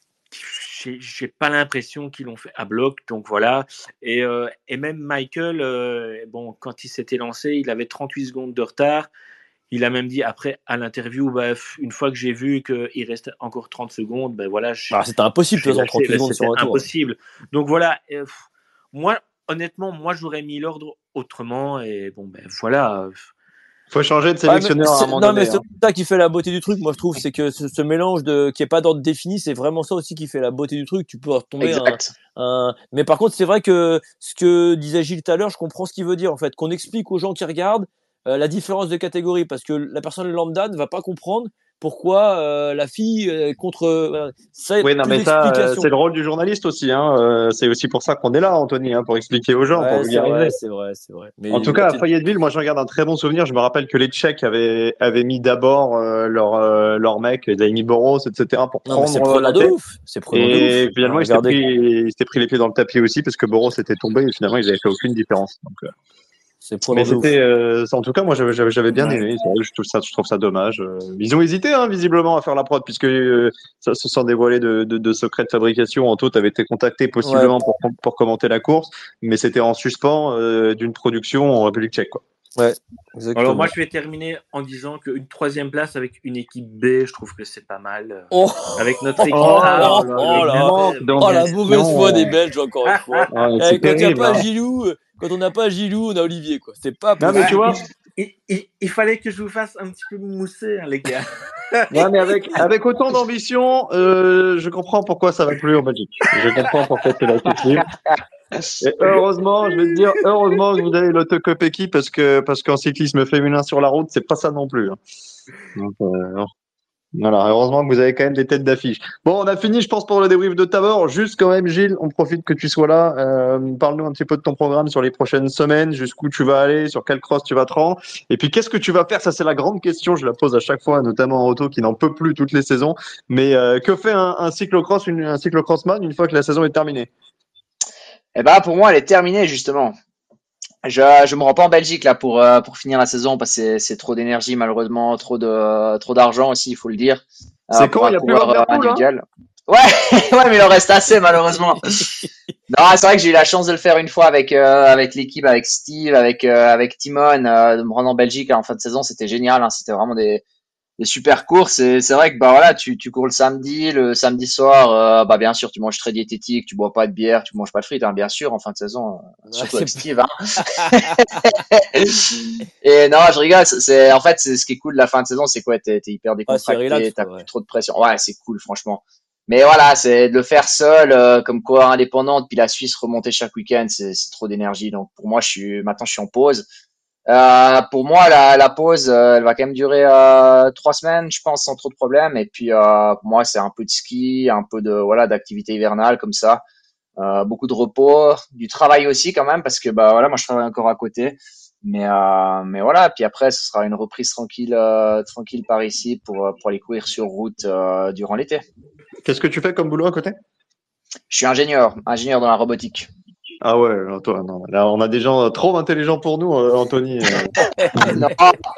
j'ai pas l'impression qu'ils l'ont fait à bloc, donc voilà. Et même Michael, bon, quand il s'était lancé, il avait 38 secondes de retard. Il a même dit après à l'interview, bah, une fois que j'ai vu qu'il restait encore 30 secondes, ben voilà, Ah, c'était impossible de j'ai toute façon, lâché. 38 Ben, secondes c'était sur un tour. impossible. Donc voilà, moi, honnêtement, j'aurais mis l'ordre autrement. Et bon, ben voilà. faut changer de Ouais, mais sélectionneur à un moment non, mais donné. c'est ça qui fait la beauté du truc, moi je trouve, c'est que ce mélange qui est pas d'ordre défini, c'est vraiment ça aussi qui fait la beauté du truc. Tu peux retomber Exact. mais par contre, c'est vrai que ce que disait Gilles tout à l'heure, je comprends ce qu'il veut dire en fait, qu'on explique aux gens qui regardent la différence de catégorie, parce que la personne lambda ne va pas comprendre pourquoi la fille contre ça, Oui, non, plus mais ça, d'explications. c'est le rôle du journaliste aussi. Hein. C'est aussi pour ça qu'on est là, Anthony, hein, pour expliquer aux gens, pour Ouais, vulgariser. c'est vrai. Mais En tout cas, à Fayetteville, moi, je regarde un très bon souvenir. Je me rappelle que les Tchèques avaient mis d'abord leur mec, ils avaient mis Boros, etc., pour non, mais c'est prendre prenant la de tête. ouf. C'est prenant de Et ouf. finalement, Regardez. ils s'étaient pris les pieds dans le tapis aussi, parce que Boros était tombé, et finalement, ils n'avaient fait aucune différence. Donc, C'est mais prenant de ouf. c'était, en tout cas, moi, j'avais bien aimé. C'est vrai que je trouve ça dommage. Ils ont hésité, hein, visiblement, à faire la prod, puisque ça se sent dévoilé de secrets de fabrication. Anto avait été contacté possiblement pour commenter la course, mais c'était en suspens d'une production en République tchèque, quoi. Ouais, exactement. Alors moi, je vais terminer en disant qu'une 3e place avec une équipe B, je trouve que c'est pas mal. Oh, Avec notre équipe oh, A. la mauvaise foi des Belges encore une fois. C'est Quand il n'y a terrible, pas hein. Gilou, quand on n'a pas Gilou, on a Olivier quoi. C'est pas Non, possible. mais tu vois, Il fallait que je vous fasse un petit peu mousser, hein, les gars. non, mais avec autant d'ambition, je comprends pourquoi ça va plus en Belgique. Je comprends pourquoi c'est la chute libre. Et heureusement, je vais te dire, heureusement que vous avez l'autocopéki parce qu'en cyclisme féminin sur la route, c'est pas ça non plus. Hein. Donc, non. Voilà, heureusement que vous avez quand même des têtes d'affiche. Bon, on a fini, je pense, pour le débrief de Tabor. Juste quand même, Gilles, on profite que tu sois là. Parle-nous un petit peu de ton programme sur les prochaines semaines, jusqu'où tu vas aller, sur quel cross tu vas te rendre. Et puis, qu'est-ce que tu vas faire? Ça, c'est la grande question. Je la pose à chaque fois, notamment en auto qui n'en peut plus toutes les saisons. Mais que fait un cyclocross, un cyclocrossman une fois que la saison est terminée? Eh ben, pour moi, elle est terminée, justement. Je me rends pas en Belgique là pour finir la saison parce que c'est trop d'énergie malheureusement, trop d'argent aussi, il faut le dire. C'est Pour quand un il y a plus coureur Van Der Poel, hein? individuel. Ouais, ouais, mais il en reste assez malheureusement. Non, c'est vrai que j'ai eu la chance de le faire une fois avec l'équipe, avec Steve, avec Timon, de me rendre en Belgique en fin de saison, c'était génial, hein, c'était vraiment des super courses. Et c'est vrai que bah voilà, tu cours le samedi soir, bah bien sûr tu manges très diététique, tu bois pas de bière, tu manges pas de frites, hein, bien sûr en fin de saison, surtout avec Steve. Hein. Et non, je rigole. C'est en fait c'est ce qui est cool de la fin de saison, c'est quoi, t'es hyper décontracté, t'as plus trop de pression. Ouais, c'est cool franchement. Mais voilà, c'est de le faire seul, comme coureur indépendant, depuis la Suisse remonter chaque week-end, c'est trop d'énergie. Donc pour moi, maintenant je suis en pause. Pour moi, la pause, elle va quand même durer 3 semaines, je pense, sans trop de problèmes. Et puis, pour moi, c'est un peu de ski, un peu d'activité hivernale comme ça, beaucoup de repos, du travail aussi quand même, parce que bah voilà, moi je travaille encore à côté. Mais voilà. Puis après, ce sera une reprise tranquille par ici pour aller courir sur route durant l'été. Qu'est-ce que tu fais comme boulot à côté? Je suis ingénieur dans la robotique. Ah ouais, toi, non. Là, on a des gens trop intelligents pour nous, Anthony. Non.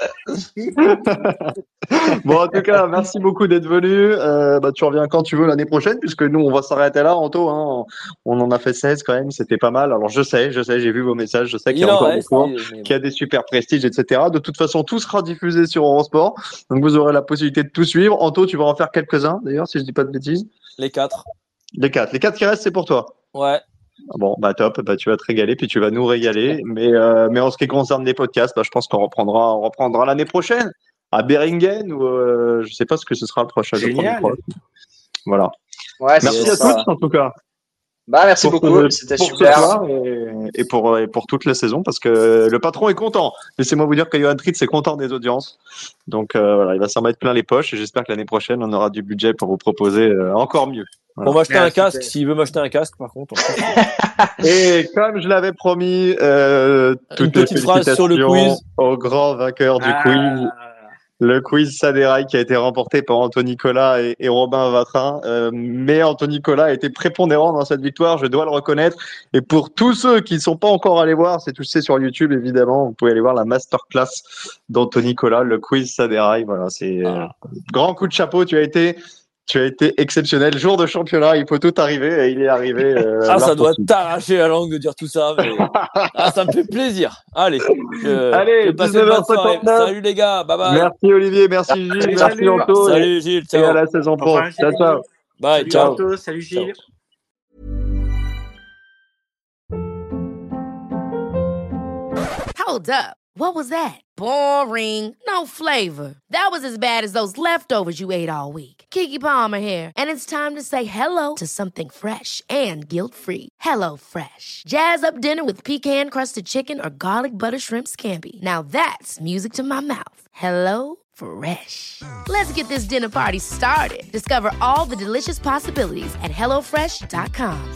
Bon, en tout cas, merci beaucoup d'être venu. Tu reviens quand tu veux l'année prochaine, puisque nous, on va s'arrêter là, Anto. Hein. On en a fait 16 quand même, c'était pas mal. Alors, je sais, j'ai vu vos messages, je sais qu'il y a encore des cours, qu'il y a des super prestiges, etc. De toute façon, tout sera diffusé sur Eurosport. Donc, vous aurez la possibilité de tout suivre. Anto, tu vas en faire quelques-uns, d'ailleurs, si je dis pas de bêtises. Les 4. Les 4 qui restent, c'est pour toi. Ouais. Bon, bah top, bah tu vas te régaler, puis tu vas nous régaler. Mais en ce qui concerne les podcasts, bah, je pense qu'on reprendra l'année prochaine à Beringen ou je sais pas ce que ce sera le prochain. Génial. Voilà. Ouais, merci à tous en tout cas. Bah merci beaucoup, c'était super. Et pour toute la saison, parce que le patron est content. Laissez-moi vous dire que Johan Tritz est content des audiences. Donc voilà, il va s'en mettre plein les poches et j'espère que l'année prochaine, on aura du budget pour vous proposer encore mieux. Voilà. On va acheter un casque, s'il veut m'acheter un casque, par contre. Et comme je l'avais promis, une petite phrase sur le quiz au grand vainqueur du quiz. Le quiz Saderaï qui a été remporté par Anthony Nicolas et Robin Vatrin. Mais Anthony Nicolas a été prépondérant dans cette victoire, je dois le reconnaître. Et pour tous ceux qui ne sont pas encore allés voir, c'est tout sur YouTube évidemment. Vous pouvez aller voir la masterclass d'Anthony Nicolas, le quiz Saderaï. Voilà, c'est grand coup de chapeau. Tu as été exceptionnel. Jour de championnat, il faut tout arriver et il est arrivé. Ça doit t'arracher la langue de dire tout ça, mais ça me fait plaisir. Allez, allez, 19h59. Salut les gars, bye bye. Merci Olivier, merci Gilles, merci Anto. Salut Gilles, ciao. Et à la saison pro. Ciao. Bye, ciao. Anto, salut Gilles. Ciao. Hold up. What was that? Boring. No flavor. That was as bad as those leftovers you ate all week. Keke Palmer here, and it's time to say hello to something fresh and guilt-free. Hello Fresh. Jazz up dinner with pecan-crusted chicken or garlic butter shrimp scampi. Now that's music to my mouth. Hello Fresh. Let's get this dinner party started. Discover all the delicious possibilities at hellofresh.com.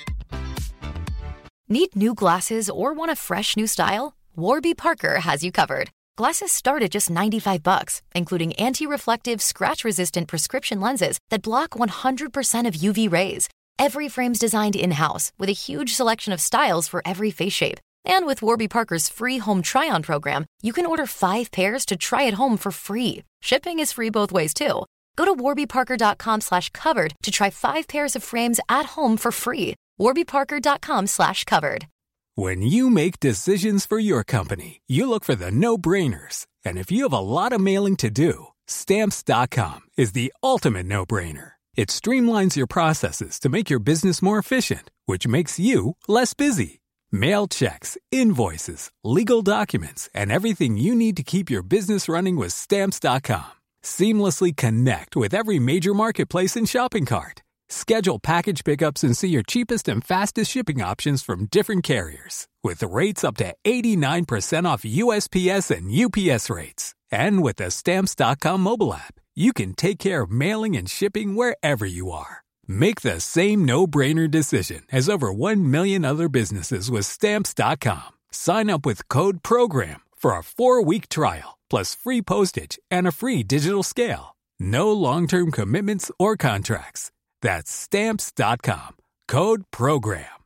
Need new glasses or want a fresh new style? Warby Parker has you covered. Glasses start at just $95, including anti-reflective, scratch-resistant prescription lenses that block 100% of UV rays. Every frame's designed in-house with a huge selection of styles for every face shape. And with Warby Parker's free home try-on program, you can order 5 pairs to try at home for free. Shipping is free both ways, too. Go to warbyparker.com/covered to try 5 pairs of frames at home for free. warbyparker.com/covered. When you make decisions for your company, you look for the no-brainers. And if you have a lot of mailing to do, Stamps.com is the ultimate no-brainer. It streamlines your processes to make your business more efficient, which makes you less busy. Mail checks, invoices, legal documents, and everything you need to keep your business running with Stamps.com. Seamlessly connect with every major marketplace and shopping cart. Schedule package pickups and see your cheapest and fastest shipping options from different carriers. With rates up to 89% off USPS and UPS rates. And with the Stamps.com mobile app, you can take care of mailing and shipping wherever you are. Make the same no-brainer decision as over 1 million other businesses with Stamps.com. Sign up with Code PROGRAM for a 4-week trial, plus free postage and a free digital scale. No long-term commitments or contracts. That's Stamps.com. Code PROGRAM.